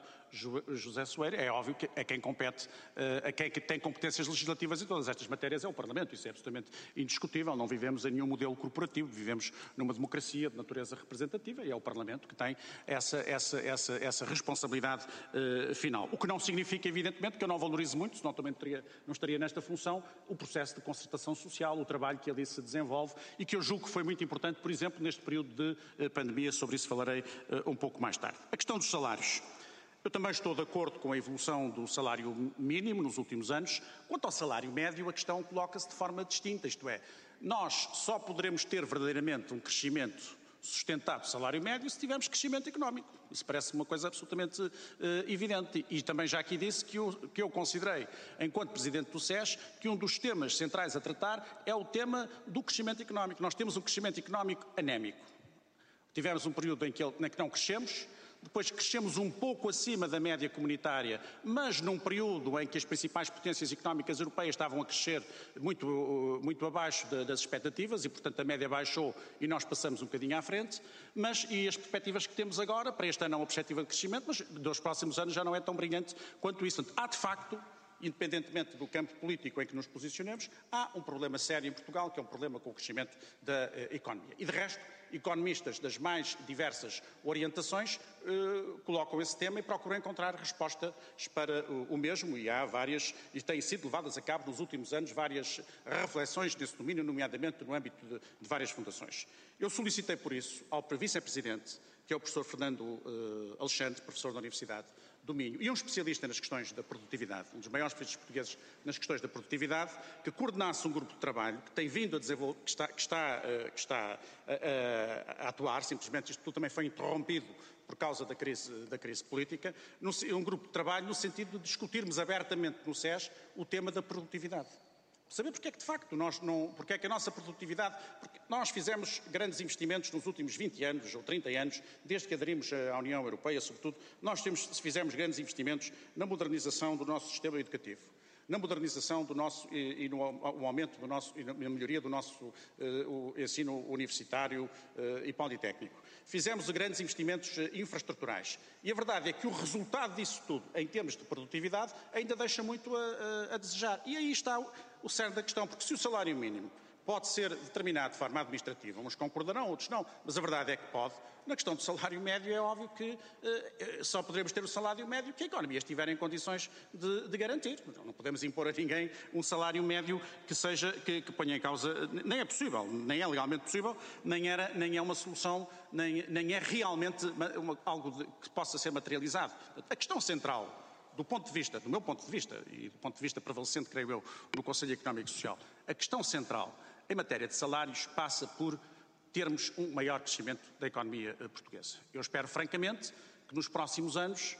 José Soeiro, é óbvio que a quem compete, a quem tem competências legislativas em todas estas matérias é o Parlamento, isso é absolutamente indiscutível, não vivemos em nenhum modelo corporativo, vivemos numa democracia de natureza representativa e é o Parlamento que tem essa, essa, essa, essa responsabilidade uh, final. O que não significa, evidentemente, que eu não valorizo muito, senão também teria, não estaria nesta função, o processo de concertação social, o trabalho que ali se desenvolve e que eu julgo que foi muito importante, por exemplo, neste período de uh, pandemia, sobre isso falarei uh, um pouco mais tarde. A questão dos salários. Eu também estou de acordo com a evolução do salário mínimo nos últimos anos. Quanto ao salário médio, a questão coloca-se de forma distinta, isto é, nós só poderemos ter verdadeiramente um crescimento sustentado do salário médio se tivermos crescimento económico. Isso parece uma coisa absolutamente uh, evidente. E também já aqui disse que eu, que eu considerei, enquanto Presidente do S E S, que um dos temas centrais a tratar é o tema do crescimento económico. Nós temos um crescimento económico anémico. Tivemos um período em que, ele, em que não crescemos, depois crescemos um pouco acima da média comunitária, mas num período em que as principais potências económicas europeias estavam a crescer muito, muito abaixo de, das expectativas e, portanto, a média baixou e nós passamos um bocadinho à frente. Mas, e as perspectivas que temos agora, para este ano é uma perspectiva de crescimento, mas dos próximos anos já não é tão brilhante quanto isso. Portanto, há de facto, independentemente do campo político em que nos posicionemos, há um problema sério em Portugal, que é um problema com o crescimento da uh, economia. E, de resto, economistas das mais diversas orientações uh, colocam esse tema e procuram encontrar respostas para uh, o mesmo, e há várias, e têm sido levadas a cabo nos últimos anos várias reflexões nesse domínio, nomeadamente no âmbito de, de várias fundações. Eu solicitei por isso ao vice-presidente, que é o professor Fernando uh, Alexandre, professor da Universidade do Minho, e um especialista nas questões da produtividade, um dos maiores especialistas portugueses nas questões da produtividade, que coordenasse um grupo de trabalho que tem vindo a desenvolver, que está, que está, uh, que está a, a, a atuar, simplesmente isto tudo também foi interrompido por causa da crise, da crise política, no, um grupo de trabalho no sentido de discutirmos abertamente no S E S o tema da produtividade. Saber porque é que, de facto, nós não, porque é que a nossa produtividade, porque nós fizemos grandes investimentos nos últimos vinte anos ou trinta anos, desde que aderimos à União Europeia, sobretudo, nós temos, fizemos grandes investimentos na modernização do nosso sistema educativo, na modernização do nosso e, e no o aumento do nosso e na melhoria do nosso uh, o ensino universitário uh, e politécnico. Fizemos grandes investimentos uh, infraestruturais. E a verdade é que o resultado disso tudo, em termos de produtividade, ainda deixa muito a, a, a desejar. E aí está o, o cerne da questão, porque se o salário mínimo pode ser determinado de forma administrativa, uns concordarão, outros não, mas a verdade é que pode. Na questão do salário médio é óbvio que eh, só poderemos ter o salário médio que a economia estiver em condições de, de garantir. Não podemos impor a ninguém um salário médio que seja, que, que ponha em causa, nem é possível, nem é legalmente possível, nem, era, nem é uma solução, nem, nem é realmente uma, algo de, que possa ser materializado. A questão central, do ponto de vista, do meu ponto de vista, e do ponto de vista prevalecente, creio eu, no Conselho Económico e Social, a questão central em matéria de salários passa por termos um maior crescimento da economia portuguesa. Eu espero, francamente, que nos próximos anos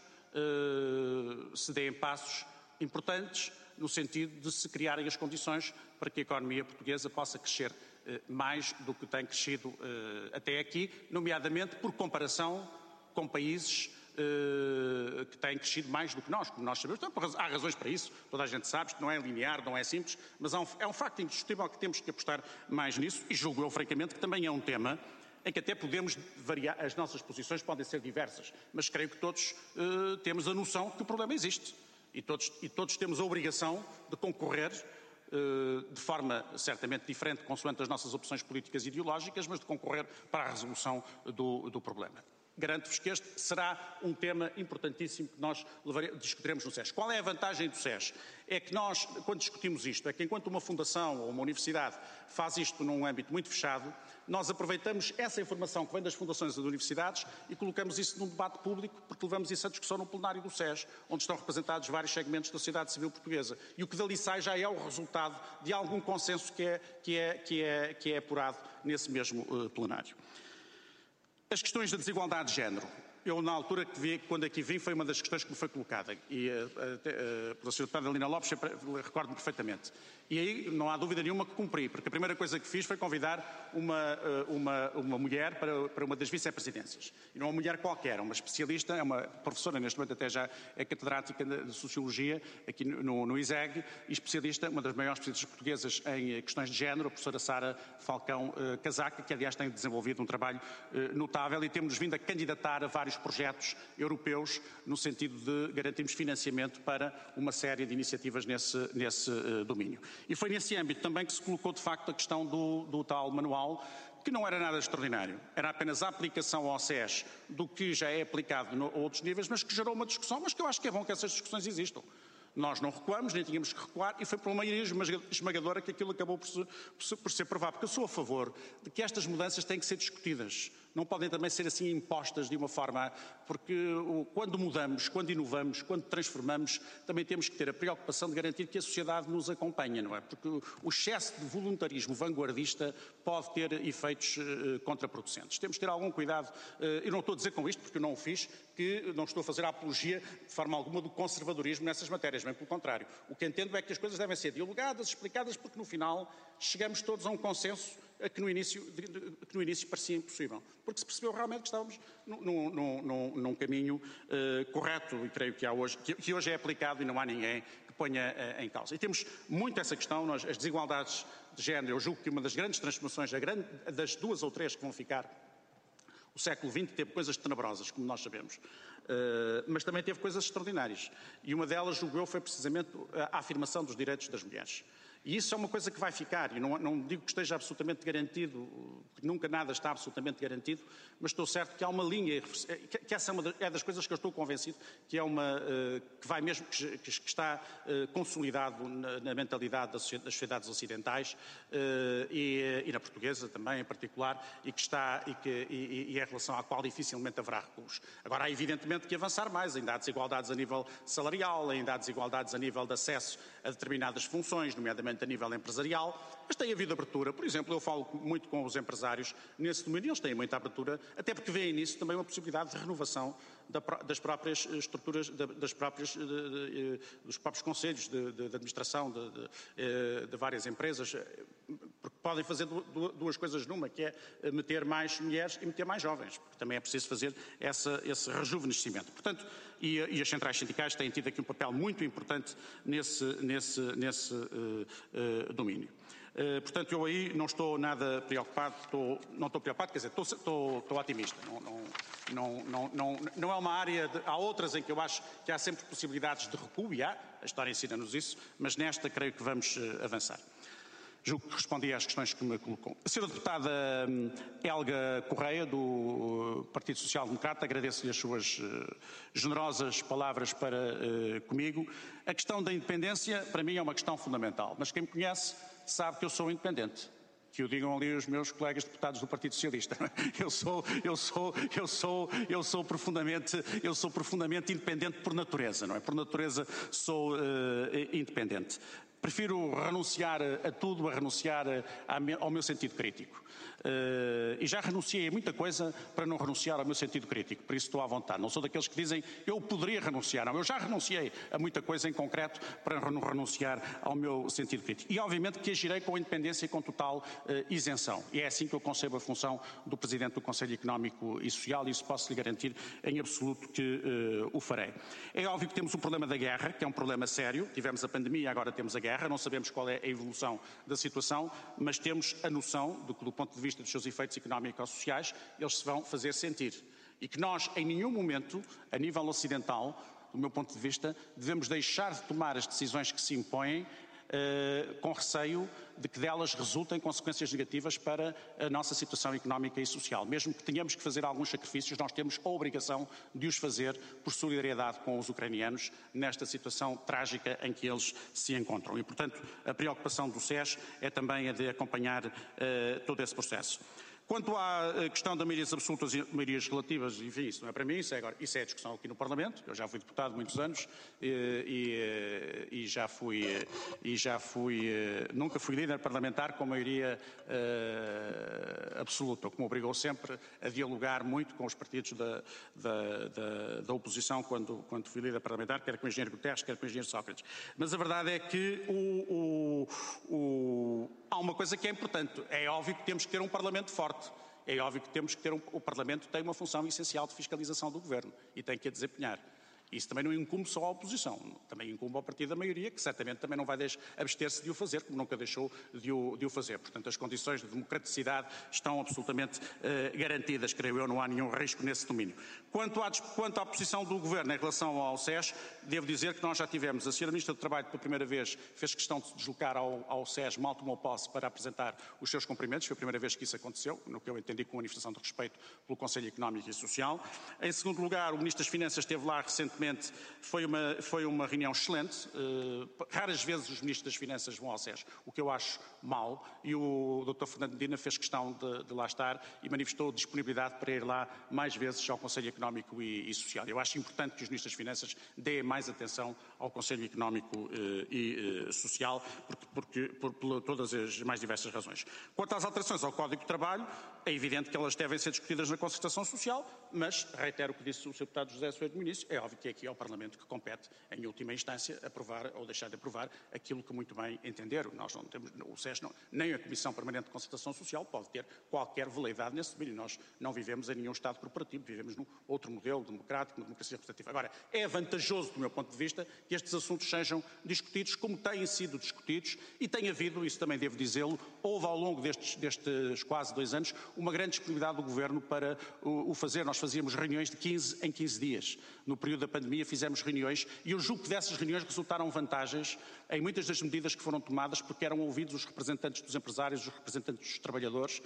uh, se deem passos importantes no sentido de se criarem as condições para que a economia portuguesa possa crescer uh, mais do que tem crescido uh, até aqui, nomeadamente por comparação com países Uh, que têm crescido mais do que nós, como nós sabemos. Então, há razões para isso, toda a gente sabe que não é linear, não é simples, mas há um, é um facto indiscutível que temos que apostar mais nisso e julgo eu, francamente, que também é um tema em que até podemos variar, as nossas posições podem ser diversas, mas creio que todos uh, temos a noção que o problema existe e todos, e todos temos a obrigação de concorrer uh, de forma certamente diferente, consoante as nossas opções políticas e ideológicas, mas de concorrer para a resolução do, do problema. Garanto-vos que este será um tema importantíssimo que nós discutiremos no S E S. Qual é a vantagem do S E S? É que nós, quando discutimos isto, é que enquanto uma fundação ou uma universidade faz isto num âmbito muito fechado, nós aproveitamos essa informação que vem das fundações e das universidades e colocamos isso num debate público, porque levamos isso à discussão no plenário do S E S, onde estão representados vários segmentos da sociedade civil portuguesa. E o que dali sai já é o resultado de algum consenso que é, que é, que é, que é apurado nesse mesmo uh, plenário. As questões da desigualdade de género. Eu, na altura que vi, quando aqui vim, foi uma das questões que me foi colocada. E uh, uh, pela senhora deputada Lina Lopes, recordo-me perfeitamente. E aí não há dúvida nenhuma que cumpri, porque a primeira coisa que fiz foi convidar uma, uma, uma mulher para, para uma das vice-presidências. E não é uma mulher qualquer, é uma especialista, é uma professora, neste momento até já é catedrática de Sociologia aqui no, no I S E G, e especialista, uma das maiores especialistas portuguesas em questões de género, a professora Sara Falcão uh, Casaca, que aliás tem desenvolvido um trabalho uh, notável, e temos vindo a candidatar a vários projetos europeus no sentido de garantirmos financiamento para uma série de iniciativas nesse, nesse uh, domínio. E foi nesse âmbito também que se colocou de facto a questão do, do tal manual, que não era nada extraordinário, era apenas a aplicação ao S E S do que já é aplicado a outros níveis, mas que gerou uma discussão, mas que eu acho que é bom que essas discussões existam. Nós não recuamos, nem tínhamos que recuar, e foi por uma maioria esmagadora que aquilo acabou por, se, por ser provado. Porque eu sou a favor de que estas mudanças têm que ser discutidas. Não podem também ser assim impostas de uma forma... Porque quando mudamos, quando inovamos, quando transformamos, também temos que ter a preocupação de garantir que a sociedade nos acompanha, não é? Porque o excesso de voluntarismo vanguardista pode ter efeitos uh, contraproducentes. Temos que ter algum cuidado. Uh, eu não estou a dizer com isto, porque eu não o fiz, que não estou a fazer a apologia de forma alguma do conservadorismo nessas matérias, bem pelo contrário. O que entendo é que as coisas devem ser dialogadas, explicadas, porque no final chegamos todos a um consenso a que no início, de, de, que no início parecia impossível. Porque se percebeu realmente que estávamos num, num, num, num caminho uh, correto, e creio que, há hoje, que, que hoje é aplicado e não há ninguém que ponha uh, em causa. E temos muito essa questão, nós, as desigualdades de género, eu julgo que uma das grandes transformações, a grande, das duas ou três que vão ficar, o século vinte teve coisas tenebrosas, como nós sabemos, uh, mas também teve coisas extraordinárias. E uma delas, julgo eu, foi precisamente a afirmação dos direitos das mulheres. E isso é uma coisa que vai ficar, e não, não digo que esteja absolutamente garantido, que nunca nada está absolutamente garantido, mas estou certo que há uma linha, que, que essa é, uma, é das coisas que eu estou convencido, que é uma, uh, que vai mesmo, que, que está uh, consolidado na, na mentalidade das, das sociedades ocidentais uh, e, e na portuguesa também, em particular, e que está, e, que, e, e é a relação à qual dificilmente haverá recuos. Agora, há evidentemente que avançar mais, ainda há desigualdades a nível salarial, ainda há desigualdades a nível de acesso a determinadas funções, nomeadamente a nível empresarial, mas tem havido abertura. Por exemplo, eu falo muito com os empresários nesse domínio, eles têm muita abertura, até porque veem nisso também uma possibilidade de renovação das próprias estruturas, das próprias, dos próprios conselhos de, de, de administração de, de, de várias empresas, porque podem fazer duas coisas numa, que é meter mais mulheres e meter mais jovens, porque também é preciso fazer essa, esse rejuvenescimento. Portanto, e, e as centrais sindicais têm tido aqui um papel muito importante nesse, nesse, nesse uh, uh, domínio. Uh, portanto, eu aí não estou nada preocupado, estou, não estou preocupado, quer dizer, estou, estou, estou otimista. Não, não, não, não, não, não é uma área, de, há outras em que eu acho que há sempre possibilidades de recuo, e há, a história ensina-nos isso, mas nesta creio que vamos uh, avançar. Julgo que respondi às questões que me colocou. A senhora deputada Helga Correia, do Partido Social Democrata, agradeço-lhe as suas uh, generosas palavras para uh, comigo. A questão da independência, para mim, é uma questão fundamental, mas quem me conhece sabe que eu sou independente. Que o digam ali os meus colegas deputados do Partido Socialista. Eu sou, eu sou, eu sou, eu sou profundamente, eu sou profundamente independente por natureza, não é? Por natureza sou uh, independente. Prefiro renunciar a tudo, a renunciar ao meu sentido crítico. Uh, e já renunciei a muita coisa para não renunciar ao meu sentido crítico, por isso estou à vontade. Não sou daqueles que dizem eu poderia renunciar, não, eu já renunciei a muita coisa em concreto para não renunciar ao meu sentido crítico. E obviamente que agirei com independência e com total uh, isenção. E é assim que eu concebo a função do Presidente do Conselho Económico e Social, e isso posso lhe garantir em absoluto que uh, o farei. É óbvio que temos o problema da guerra, que é um problema sério, tivemos a pandemia, agora temos a guerra, não sabemos qual é a evolução da situação, mas temos a noção de que do ponto de vista dos seus efeitos económico-sociais, eles se vão fazer sentir. E que nós, em nenhum momento, a nível ocidental, do meu ponto de vista, devemos deixar de tomar as decisões que se impõem Uh, com receio de que delas resultem consequências negativas para a nossa situação económica e social. Mesmo que tenhamos que fazer alguns sacrifícios, nós temos a obrigação de os fazer por solidariedade com os ucranianos nesta situação trágica em que eles se encontram. E, portanto, a preocupação do S E S é também a de acompanhar uh, todo esse processo. Quanto à questão das maiorias absolutas e maiorias relativas, enfim, isso não é para mim, isso é, agora, isso é a discussão aqui no Parlamento. Eu já fui deputado muitos anos e, e, e já fui, e já fui, nunca fui líder parlamentar com maioria uh, absoluta, o que me obrigou sempre a dialogar muito com os partidos da, da, da, da oposição quando, quando fui líder parlamentar, quer com o engenheiro Guterres, quer com o engenheiro Sócrates. Mas a verdade é que o, o, o, há uma coisa que é importante. É óbvio que temos que ter um Parlamento forte. É óbvio que temos que ter um, o Parlamento tem uma função essencial de fiscalização do Governo e tem que a desempenhar. Isso também não incumbe só a oposição, também incumbe ao partido da maioria, que certamente também não vai abster-se de o fazer, como nunca deixou de o, de o fazer. Portanto, as condições de democraticidade estão absolutamente eh, garantidas, creio eu, não há nenhum risco nesse domínio. Quanto à, quanto à posição do Governo em relação ao S E S, devo dizer que nós já tivemos, a senhora Ministra do Trabalho pela primeira vez fez questão de se deslocar ao, ao S E S, mal tomou posse para apresentar os seus cumprimentos, foi a primeira vez que isso aconteceu, no que eu entendi com manifestação de respeito pelo Conselho Económico e Social. Em segundo lugar, o Ministro das Finanças esteve lá recentemente. Foi uma, foi uma reunião excelente. Uh, raras vezes os Ministros das Finanças vão ao S E S, o que eu acho mau, e o doutor Fernando Medina fez questão de, de lá estar e manifestou disponibilidade para ir lá mais vezes ao Conselho Económico e, e Social. Eu acho importante que os Ministros das Finanças deem mais atenção ao Conselho Económico uh, e uh, Social, porque, porque, por, por todas as mais diversas razões. Quanto às alterações ao Código de Trabalho, é evidente que elas devem ser discutidas na concertação social, mas reitero o que disse o senhor Deputado José Soeiro no início, é óbvio que aqui é o Parlamento que compete, em última instância, aprovar ou deixar de aprovar aquilo que muito bem entender. Nós não temos, o S E S, não, nem a Comissão Permanente de Concertação Social pode ter qualquer veleidade nesse domínio. Nós não vivemos em nenhum Estado corporativo, vivemos num outro modelo democrático, uma democracia representativa. Agora, é vantajoso, do meu ponto de vista, que estes assuntos sejam discutidos como têm sido discutidos e tem havido, isso também devo dizê-lo, houve ao longo destes, destes quase dois anos uma grande disponibilidade do Governo para o, o fazer. Nós fazíamos reuniões de quinze em quinze dias. No período da pandemia fizemos reuniões e eu julgo que dessas reuniões resultaram vantagens em muitas das medidas que foram tomadas porque eram ouvidos os representantes dos empresários, os representantes dos trabalhadores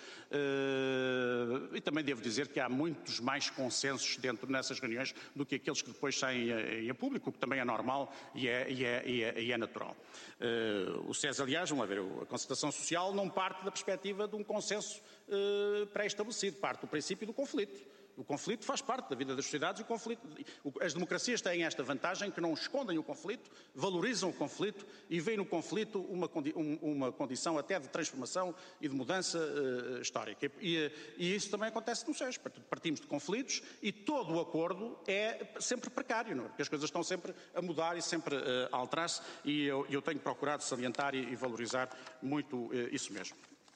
e também devo dizer que há muitos mais consensos dentro nessas reuniões do que aqueles que depois saem em, em público, o que também é normal e é, e é, e é, e é natural. O S E S, aliás, vamos ver, a concertação social não parte da perspectiva de um consenso pré-estabelecido, parte do princípio do conflito. O conflito faz parte da vida das sociedades e o conflito, as democracias têm esta vantagem que não escondem o conflito, valorizam o conflito e veem no conflito uma, condi uma condição até de transformação e de mudança uh, histórica. E, e isso também acontece no S E S. Partimos de conflitos e todo o acordo é sempre precário, não é? Porque as coisas estão sempre a mudar e sempre uh, a alterar-se e eu, eu tenho procurado salientar e, e valorizar muito uh, isso mesmo.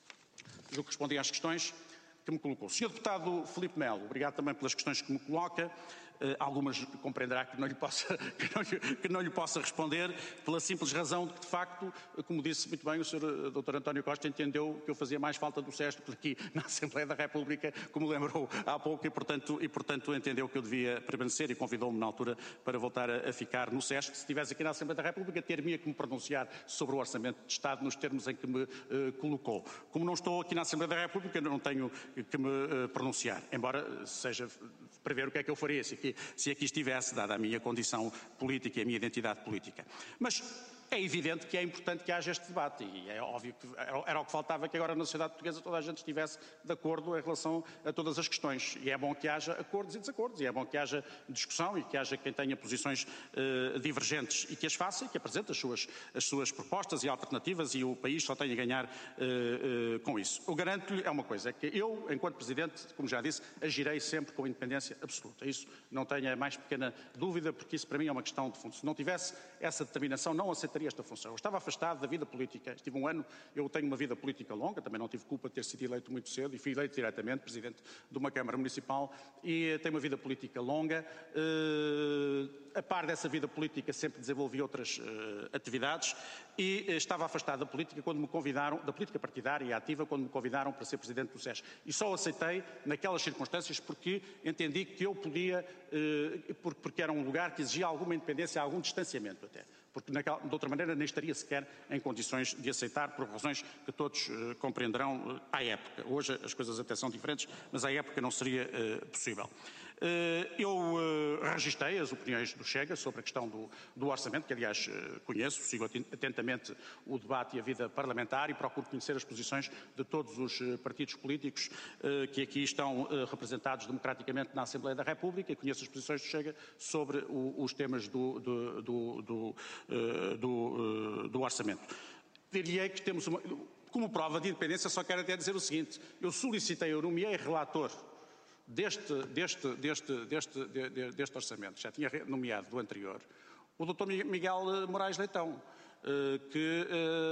Eu respondi às questões que me colocou. senhor Deputado Filipe Melo, obrigado também pelas questões que me coloca. Uh, algumas compreenderá que não, lhe possa, que, não lhe, que não lhe possa responder, pela simples razão de que, de facto, como disse muito bem o senhor doutor António Costa, entendeu que eu fazia mais falta do S E S do que aqui na Assembleia da República, como lembrou há pouco, e portanto, e, portanto entendeu que eu devia permanecer e convidou-me na altura para voltar a, a ficar no S E S. Se estivesse aqui na Assembleia da República, ter-me que me pronunciar sobre o Orçamento de Estado nos termos em que me uh, colocou. Como não estou aqui na Assembleia da República, não tenho que me uh, pronunciar, embora seja prever o que é que eu faria se aqui, se aqui estivesse, dada a minha condição política e a minha identidade política. Mas é evidente que é importante que haja este debate e é óbvio que era o que faltava, que agora na sociedade portuguesa toda a gente estivesse de acordo em relação a todas as questões. E é bom que haja acordos e desacordos, e é bom que haja discussão e que haja quem tenha posições uh, divergentes e que as faça e que apresente as suas, as suas propostas e alternativas e o país só tem a ganhar uh, uh, com isso. Eu garanto-lhe é uma coisa, é que eu, enquanto Presidente, como já disse, agirei sempre com independência absoluta. Isso não tenho a mais pequena dúvida, porque isso para mim é uma questão de fundo. Se não tivesse essa determinação, não aceitaria esta função. Eu estava afastado da vida política, estive um ano, eu tenho uma vida política longa, também não tive culpa de ter sido eleito muito cedo e fui eleito diretamente Presidente de uma Câmara Municipal e tenho uma vida política longa. Uh, a par dessa vida política sempre desenvolvi outras uh, atividades e uh, estava afastado da política quando me convidaram, da política partidária e ativa, quando me convidaram para ser Presidente do S E S. E só aceitei naquelas circunstâncias porque entendi que eu podia, uh, porque era um lugar que exigia alguma independência, algum distanciamento até. Porque naquela, de outra maneira nem estaria sequer em condições de aceitar, por razões que todos uh, compreenderão uh, à época. Hoje as coisas até são diferentes, mas à época não seria uh, possível. Eu registrei as opiniões do Chega sobre a questão do, do orçamento, que aliás conheço, sigo atentamente o debate e a vida parlamentar e procuro conhecer as posições de todos os partidos políticos que aqui estão representados democraticamente na Assembleia da República e conheço as posições do Chega sobre o, os temas do, do, do, do, do, do orçamento. Diria que temos uma... Como prova de independência, só quero até dizer o seguinte: eu solicitei, eu nomeei relator deste, deste, deste, deste, deste orçamento, já tinha nomeado do anterior, o doutor Miguel Moraes Leitão, que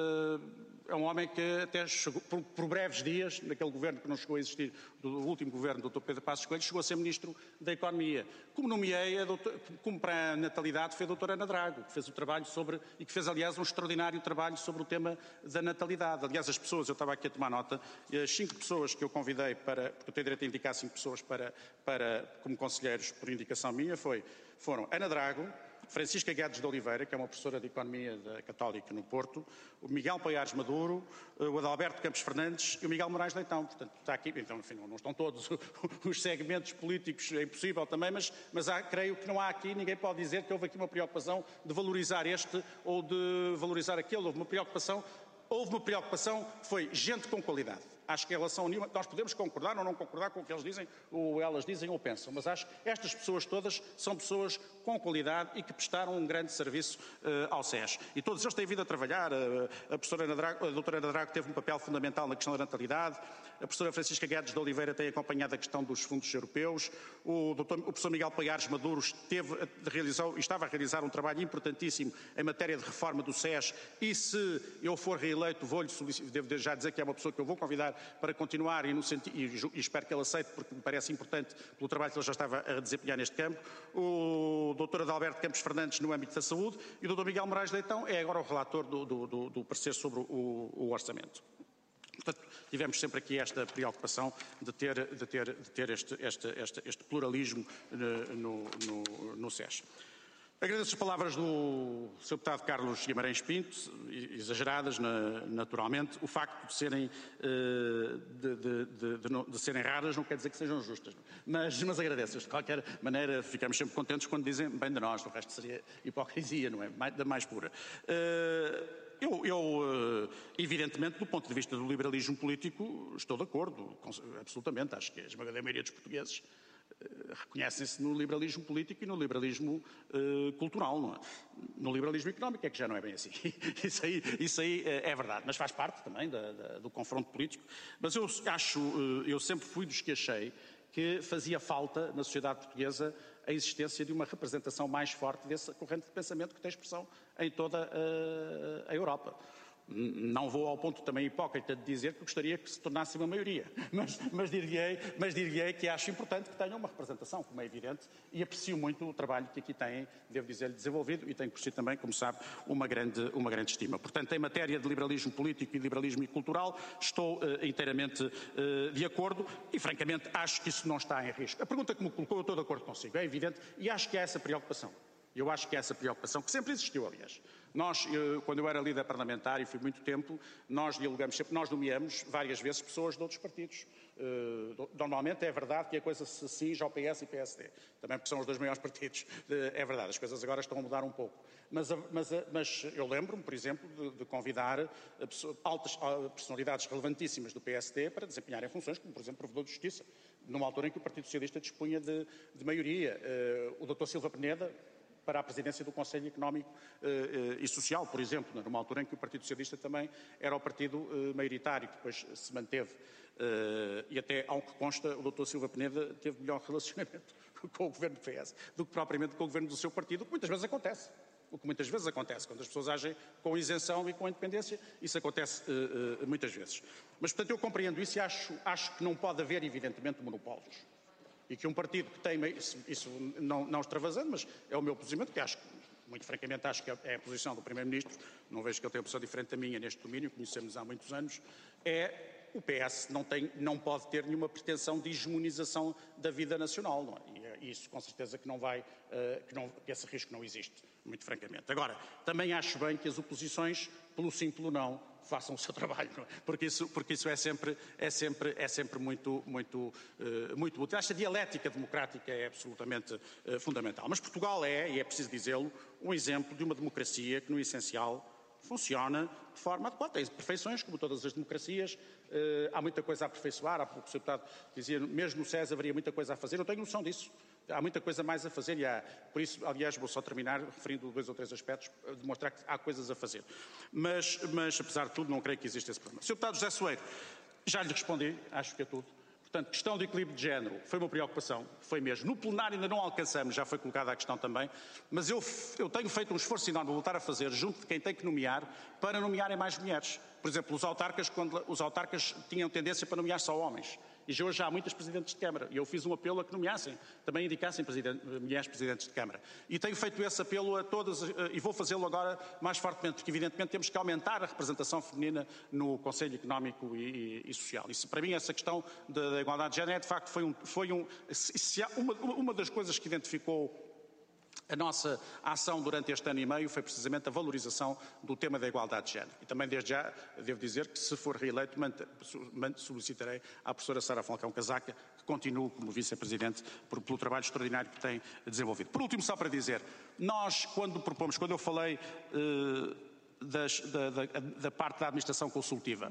é um homem que até chegou, por, por breves dias, naquele governo que não chegou a existir, do último governo do doutor Pedro Passos Coelho, chegou a ser Ministro da Economia. Como nomeei, a doutor, como para a natalidade, foi a doutora Ana Drago, que fez o trabalho sobre, e que fez, aliás, um extraordinário trabalho sobre o tema da natalidade. Aliás, as pessoas, eu estava aqui a tomar nota, as cinco pessoas que eu convidei para, porque eu tenho direito a indicar cinco pessoas para, para, como conselheiros, por indicação minha, foi, foram Ana Drago, Francisca Guedes de Oliveira, que é uma professora de Economia da Católica no Porto, o Miguel Paiares Maduro, o Adalberto Campos Fernandes e o Miguel Moraes Leitão. Portanto, está aqui, então, enfim, não estão todos os segmentos políticos, é impossível também, mas, mas há, creio que não há aqui, ninguém pode dizer que houve aqui uma preocupação de valorizar este ou de valorizar aquele. Houve uma preocupação, houve uma preocupação, foi gente com qualidade. Acho que em relação a nenhuma, nós podemos concordar ou não concordar com o que eles dizem, ou elas dizem ou pensam, mas acho que estas pessoas todas são pessoas com qualidade e que prestaram um grande serviço uh, ao S E S. E todos eles têm vindo a trabalhar. Uh, a, professora Ana Drago, a doutora Ana Drago teve um papel fundamental na questão da natalidade, a professora Francisca Guedes de Oliveira tem acompanhado a questão dos fundos europeus, o, doutor, o professor Miguel Paiares Maduro esteve, realizou, estava a realizar um trabalho importantíssimo em matéria de reforma do S E S e se eu for reeleito, vou-lhe devo já dizer que é uma pessoa que eu vou convidar para continuar e, no sentido, e espero que ele aceite, porque me parece importante pelo trabalho que ele já estava a desempenhar neste campo, o doutor Adalberto Campos Fernandes no âmbito da saúde e o doutor Miguel Moraes Leitão é agora o relator do, do, do, do parecer sobre o, o orçamento. Portanto, tivemos sempre aqui esta preocupação de ter, de ter, de ter este, este, este, este pluralismo no, no, no S E S. Agradeço as palavras do senhor deputado Carlos Guimarães Pinto, exageradas naturalmente. O facto de serem, de, de, de, de, de serem raras não quer dizer que sejam justas, mas, mas agradeço-as. De qualquer maneira, ficamos sempre contentes quando dizem bem de nós, o resto seria hipocrisia, não é? Da mais pura. Eu, eu, evidentemente, do ponto de vista do liberalismo político, estou de acordo, absolutamente. Acho que a esmagadora maioria dos portugueses reconhecem-se no liberalismo político e no liberalismo uh, cultural, não é? No liberalismo económico é que já não é bem assim. Isso aí, isso aí uh, é verdade, mas faz parte também da, da, do confronto político. Mas eu acho, uh, eu sempre fui dos que achei que fazia falta na sociedade portuguesa a existência de uma representação mais forte dessa corrente de pensamento que tem expressão em toda uh, a Europa. Não vou ao ponto também hipócrita de dizer que gostaria que se tornasse uma maioria, mas, mas, dir-lhe-ei, mas dir-lhe-ei que acho importante que tenham uma representação, como é evidente, e aprecio muito o trabalho que aqui têm, devo dizer-lhe, desenvolvido e tenho por si também, como sabe, uma grande, uma grande estima. Portanto, em matéria de liberalismo político e liberalismo cultural, estou uh, inteiramente uh, de acordo e, francamente, acho que isso não está em risco. A pergunta que me colocou, eu estou de acordo consigo, é evidente, e acho que há essa preocupação. Eu acho que há essa preocupação, que sempre existiu, aliás. Nós, eu, quando eu era líder parlamentar e fui muito tempo, nós dialogamos sempre, nós nomeamos várias vezes pessoas de outros partidos. Uh, normalmente é verdade que a coisa se cinge ao P S e P S D, também porque são os dois maiores partidos. Uh, é verdade, as coisas agora estão a mudar um pouco. Mas, mas, mas eu lembro-me, por exemplo, de, de convidar pessoas, altas personalidades relevantíssimas do P S D para desempenharem funções, como, por exemplo, Provedor de Justiça, numa altura em que o Partido Socialista dispunha de, de maioria. Uh, o doutor Silva Peneda, para a presidência do Conselho Económico uh, uh, e Social, por exemplo, numa altura em que o Partido Socialista também era o partido uh, maioritário, que depois se manteve. Uh, e até, ao que consta, o doutor Silva Peneda teve melhor relacionamento com o governo do P S do que propriamente com o governo do seu partido, o que muitas vezes acontece. O que muitas vezes acontece, quando as pessoas agem com isenção e com independência, isso acontece uh, uh, muitas vezes. Mas, portanto, eu compreendo isso e acho, acho que não pode haver, evidentemente, monopólios. E que um partido que tem, isso não, não extravasando, mas é o meu posicionamento, que acho, muito francamente, acho que é a posição do Primeiro-Ministro, não vejo que ele tenha uma posição diferente da minha neste domínio, conhecemos há muitos anos, é o P S não, tem, não pode ter nenhuma pretensão de hegemonização da vida nacional, não é? E isso com certeza que não vai, uh, que, não, que esse risco não existe, muito francamente. Agora, também acho bem que as oposições, pelo sim, pelo não, façam o seu trabalho, não é? porque isso, porque isso é sempre, é sempre, é sempre muito, muito, uh, muito útil. Esta dialética democrática é absolutamente uh, fundamental. Mas Portugal é, e é preciso dizê-lo, um exemplo de uma democracia que, no essencial, funciona de forma adequada. Tem perfeições, como todas as democracias. Uh, há muita coisa a aperfeiçoar. Há pouco o senhor Deputado dizia, mesmo no SES haveria muita coisa a fazer. Eu tenho noção disso. Há muita coisa mais a fazer e há, por isso, aliás, vou só terminar referindo dois ou três aspectos, demonstrar que há coisas a fazer. Mas, mas apesar de tudo, não creio que exista esse problema. senhor Deputado José Soeiro, já lhe respondi, acho que é tudo. Portanto, questão de equilíbrio de género foi uma preocupação, foi mesmo. No plenário ainda não alcançamos, já foi colocada a questão também, mas eu, eu tenho feito um esforço enorme a voltar a fazer, junto de quem tem que nomear, para nomearem mais mulheres. Por exemplo, os autarcas, quando os autarcas tinham tendência para nomear só homens. E hoje já há muitas presidentes de Câmara. E eu fiz um apelo a que nomeassem, também indicassem presidente, mulheres presidentes de Câmara. E tenho feito esse apelo a todas, e vou fazê-lo agora mais fortemente, porque evidentemente temos que aumentar a representação feminina no Conselho Económico e, e, e Social. E para mim essa questão da, da igualdade de género é de facto foi, um, foi um, se há, uma, uma das coisas que identificou a nossa ação durante este ano e meio foi precisamente a valorização do tema da igualdade de género. E também, desde já, devo dizer que, se for reeleito, solicitarei à professora Sara Falcão Casaca que continue como vice-presidente pelo trabalho extraordinário que tem desenvolvido. Por último, só para dizer, nós, quando propomos, quando eu falei eh, das, da, da, da parte da administração consultiva,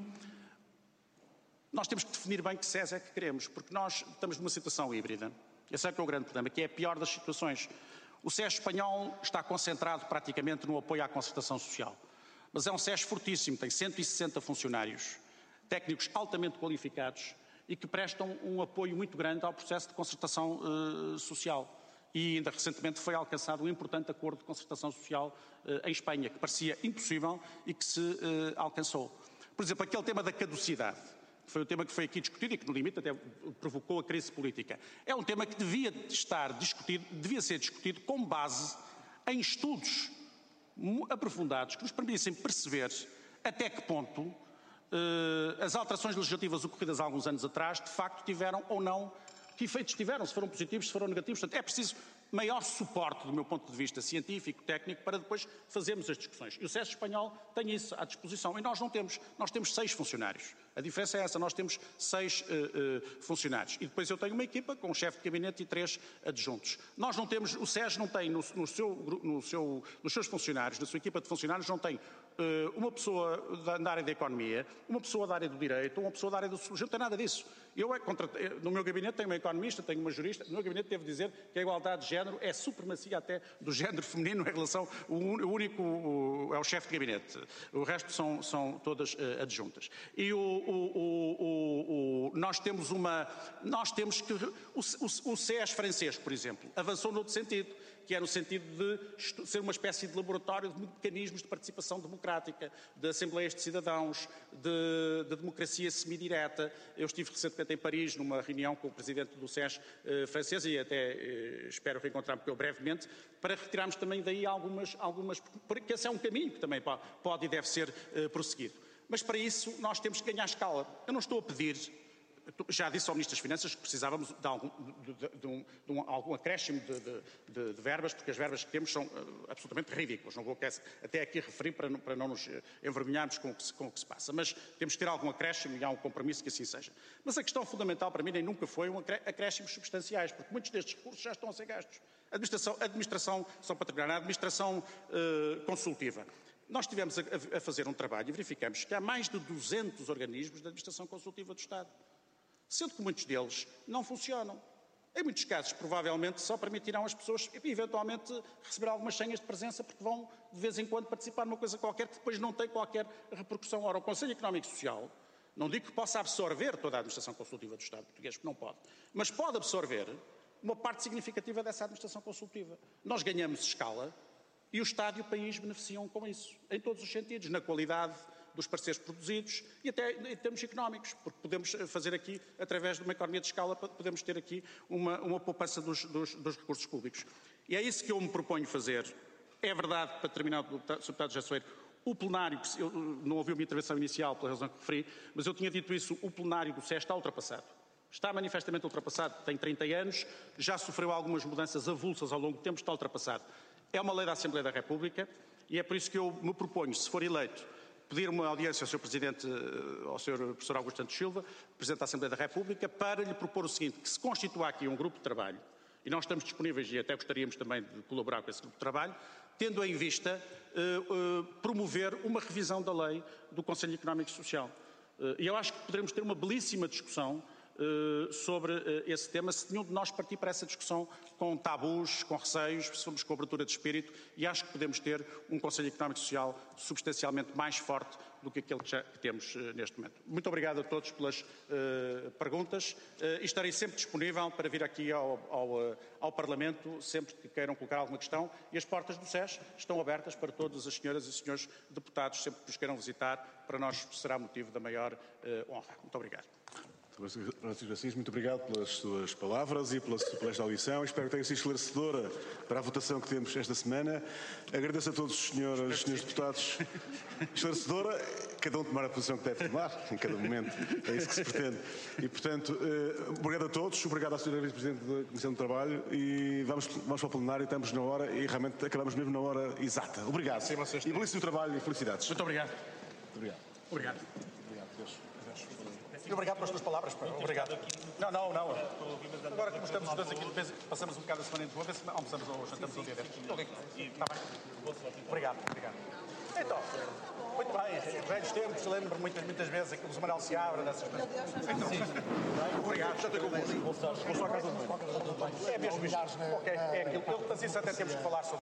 nós temos que definir bem que SES é que queremos, porque nós estamos numa situação híbrida. Esse é que é o grande problema, que é a pior das situações. O SES espanhol está concentrado praticamente no apoio à concertação social. Mas é um SES fortíssimo, tem cento e sessenta funcionários, técnicos altamente qualificados e que prestam um apoio muito grande ao processo de concertação uh, social. E ainda recentemente foi alcançado um importante acordo de concertação social uh, em Espanha, que parecia impossível e que se uh, alcançou. Por exemplo, aquele tema da caducidade. Foi o tema que foi aqui discutido e que, no limite, até provocou a crise política. É um tema que devia estar discutido, devia ser discutido com base em estudos aprofundados que nos permitissem perceber até que ponto eh, as alterações legislativas ocorridas há alguns anos atrás, de facto, tiveram ou não, que efeitos tiveram, se foram positivos, se foram negativos. Portanto, é preciso maior suporte, do meu ponto de vista científico, técnico, para depois fazermos as discussões. E o SES espanhol tem isso à disposição. E nós não temos. Nós temos seis funcionários. A diferença é essa. Nós temos seis uh, uh, funcionários. E depois eu tenho uma equipa com um chefe de gabinete e três adjuntos. Nós não temos. O SES não tem, no, no seu, no seu, nos seus funcionários, na sua equipa de funcionários, não tem uh, uma pessoa da, da área da economia, uma pessoa da área do direito, uma pessoa da área da sociologia. Não tem nada disso. Eu, no meu gabinete, tenho uma economista, tenho uma jurista. No meu gabinete, devo dizer que a igualdade de género é supremacia até do género feminino em relação. O único o, é o chefe de gabinete. O resto são, são todas uh, adjuntas. E o, o, o, o, nós temos uma. Nós temos que. O, o, o SES francês, por exemplo, avançou noutro sentido, que é no sentido de ser uma espécie de laboratório de mecanismos de participação democrática, de assembleias de cidadãos, de, de democracia semidireta. Eu estive recentemente em Paris numa reunião com o presidente do SES eh, francês e até eh, espero reencontrar-me com ele brevemente, para retirarmos também daí algumas, algumas, porque esse é um caminho que também pode e deve ser eh, prosseguido. Mas para isso nós temos que ganhar escala. Eu não estou a pedir. Já disse ao Ministro das Finanças que precisávamos de algum, de, de, de um, de um, algum acréscimo de, de, de verbas, porque as verbas que temos são uh, absolutamente ridículas. Não vou até aqui referir para não, para não nos envergonharmos com o, que se, com o que se passa. Mas temos que ter algum acréscimo e há um compromisso que assim seja. Mas a questão fundamental para mim nem nunca foi um acréscimos substanciais, porque muitos destes recursos já estão a ser gastos. Administração, administração só para terminar, a administração uh, consultiva. Nós estivemos a, a fazer um trabalho e verificamos que há mais de duzentos organismos de administração consultiva do Estado. Sendo que muitos deles não funcionam. Em muitos casos, provavelmente, só permitirão às pessoas, eventualmente, receber algumas senhas de presença, porque vão, de vez em quando, participar numa coisa qualquer que depois não tem qualquer repercussão. Ora, o Conselho Económico e Social, não digo que possa absorver toda a administração consultiva do Estado português, porque não pode, mas pode absorver uma parte significativa dessa administração consultiva. Nós ganhamos escala e o Estado e o país beneficiam com isso, em todos os sentidos, na qualidade dos parceiros produzidos e até em termos económicos, porque podemos fazer aqui, através de uma economia de escala, podemos ter aqui uma, uma poupança dos, dos, dos recursos públicos. E é isso que eu me proponho fazer. É verdade, para terminar, senhor Deputado José Soeiro, o plenário, eu não ouvi a minha intervenção inicial pela razão que referi, mas eu tinha dito isso, o plenário do SES está ultrapassado. Está manifestamente ultrapassado, tem trinta anos, já sofreu algumas mudanças avulsas ao longo do tempo, está ultrapassado. É uma lei da Assembleia da República e é por isso que eu me proponho, se for eleito, pedir uma audiência ao senhor Presidente, ao senhor Professor Augusto Santos Silva, Presidente da Assembleia da República, para lhe propor o seguinte, que se constitua aqui um grupo de trabalho, e nós estamos disponíveis e até gostaríamos também de colaborar com esse grupo de trabalho, tendo em vista uh, uh, promover uma revisão da lei do Conselho Económico e Social. Uh, e eu acho que poderemos ter uma belíssima discussão uh, sobre uh, esse tema, se nenhum de nós partir para essa discussão com tabus, com receios, se formos com abertura de espírito, e acho que podemos ter um Conselho Económico e Social substancialmente mais forte do que aquele que já temos uh, neste momento. Muito obrigado a todos pelas uh, perguntas uh, e estarei sempre disponível para vir aqui ao, ao, uh, ao Parlamento sempre que queiram colocar alguma questão, e as portas do S E S estão abertas para todas as senhoras e senhores deputados, sempre que nos queiram visitar, para nós será motivo da maior uh, honra. Muito obrigado. Francisco Assis, muito obrigado pelas suas palavras e pela, por esta audição. Espero que tenha sido esclarecedora para a votação que temos esta semana. Agradeço a todos os senhores, senhores deputados. Esclarecedora, cada um tomar a posição que deve tomar, em cada momento. É isso que se pretende. E, portanto, eh, obrigado a todos. Obrigado à senhora Vice-Presidente da Comissão do Trabalho. E vamos, vamos para o plenário, estamos na hora e realmente acabamos mesmo na hora exata. Obrigado. Sim, vocês e belíssimo trabalho e felicidades. Muito obrigado. Muito obrigado. Obrigado. Obrigado, Deus. E obrigado pelas tuas palavras. Obrigado. Não, não, não. Agora que estamos os dois aqui, passamos um bocado a semana em Lisboa, ver se almoçamos ou jantamos um dia destes. Está bem? Obrigado, obrigado. Então, muito bem. Velhos tempos, lembro-me muitas, muitas vezes aquilo do Manuel Seabra, dessas coisas. Então, obrigado. Já tenho convosco. Vou só à casa do banho. É mesmo isto. Ok, é aquilo. Mas isso até temos que falar sobre.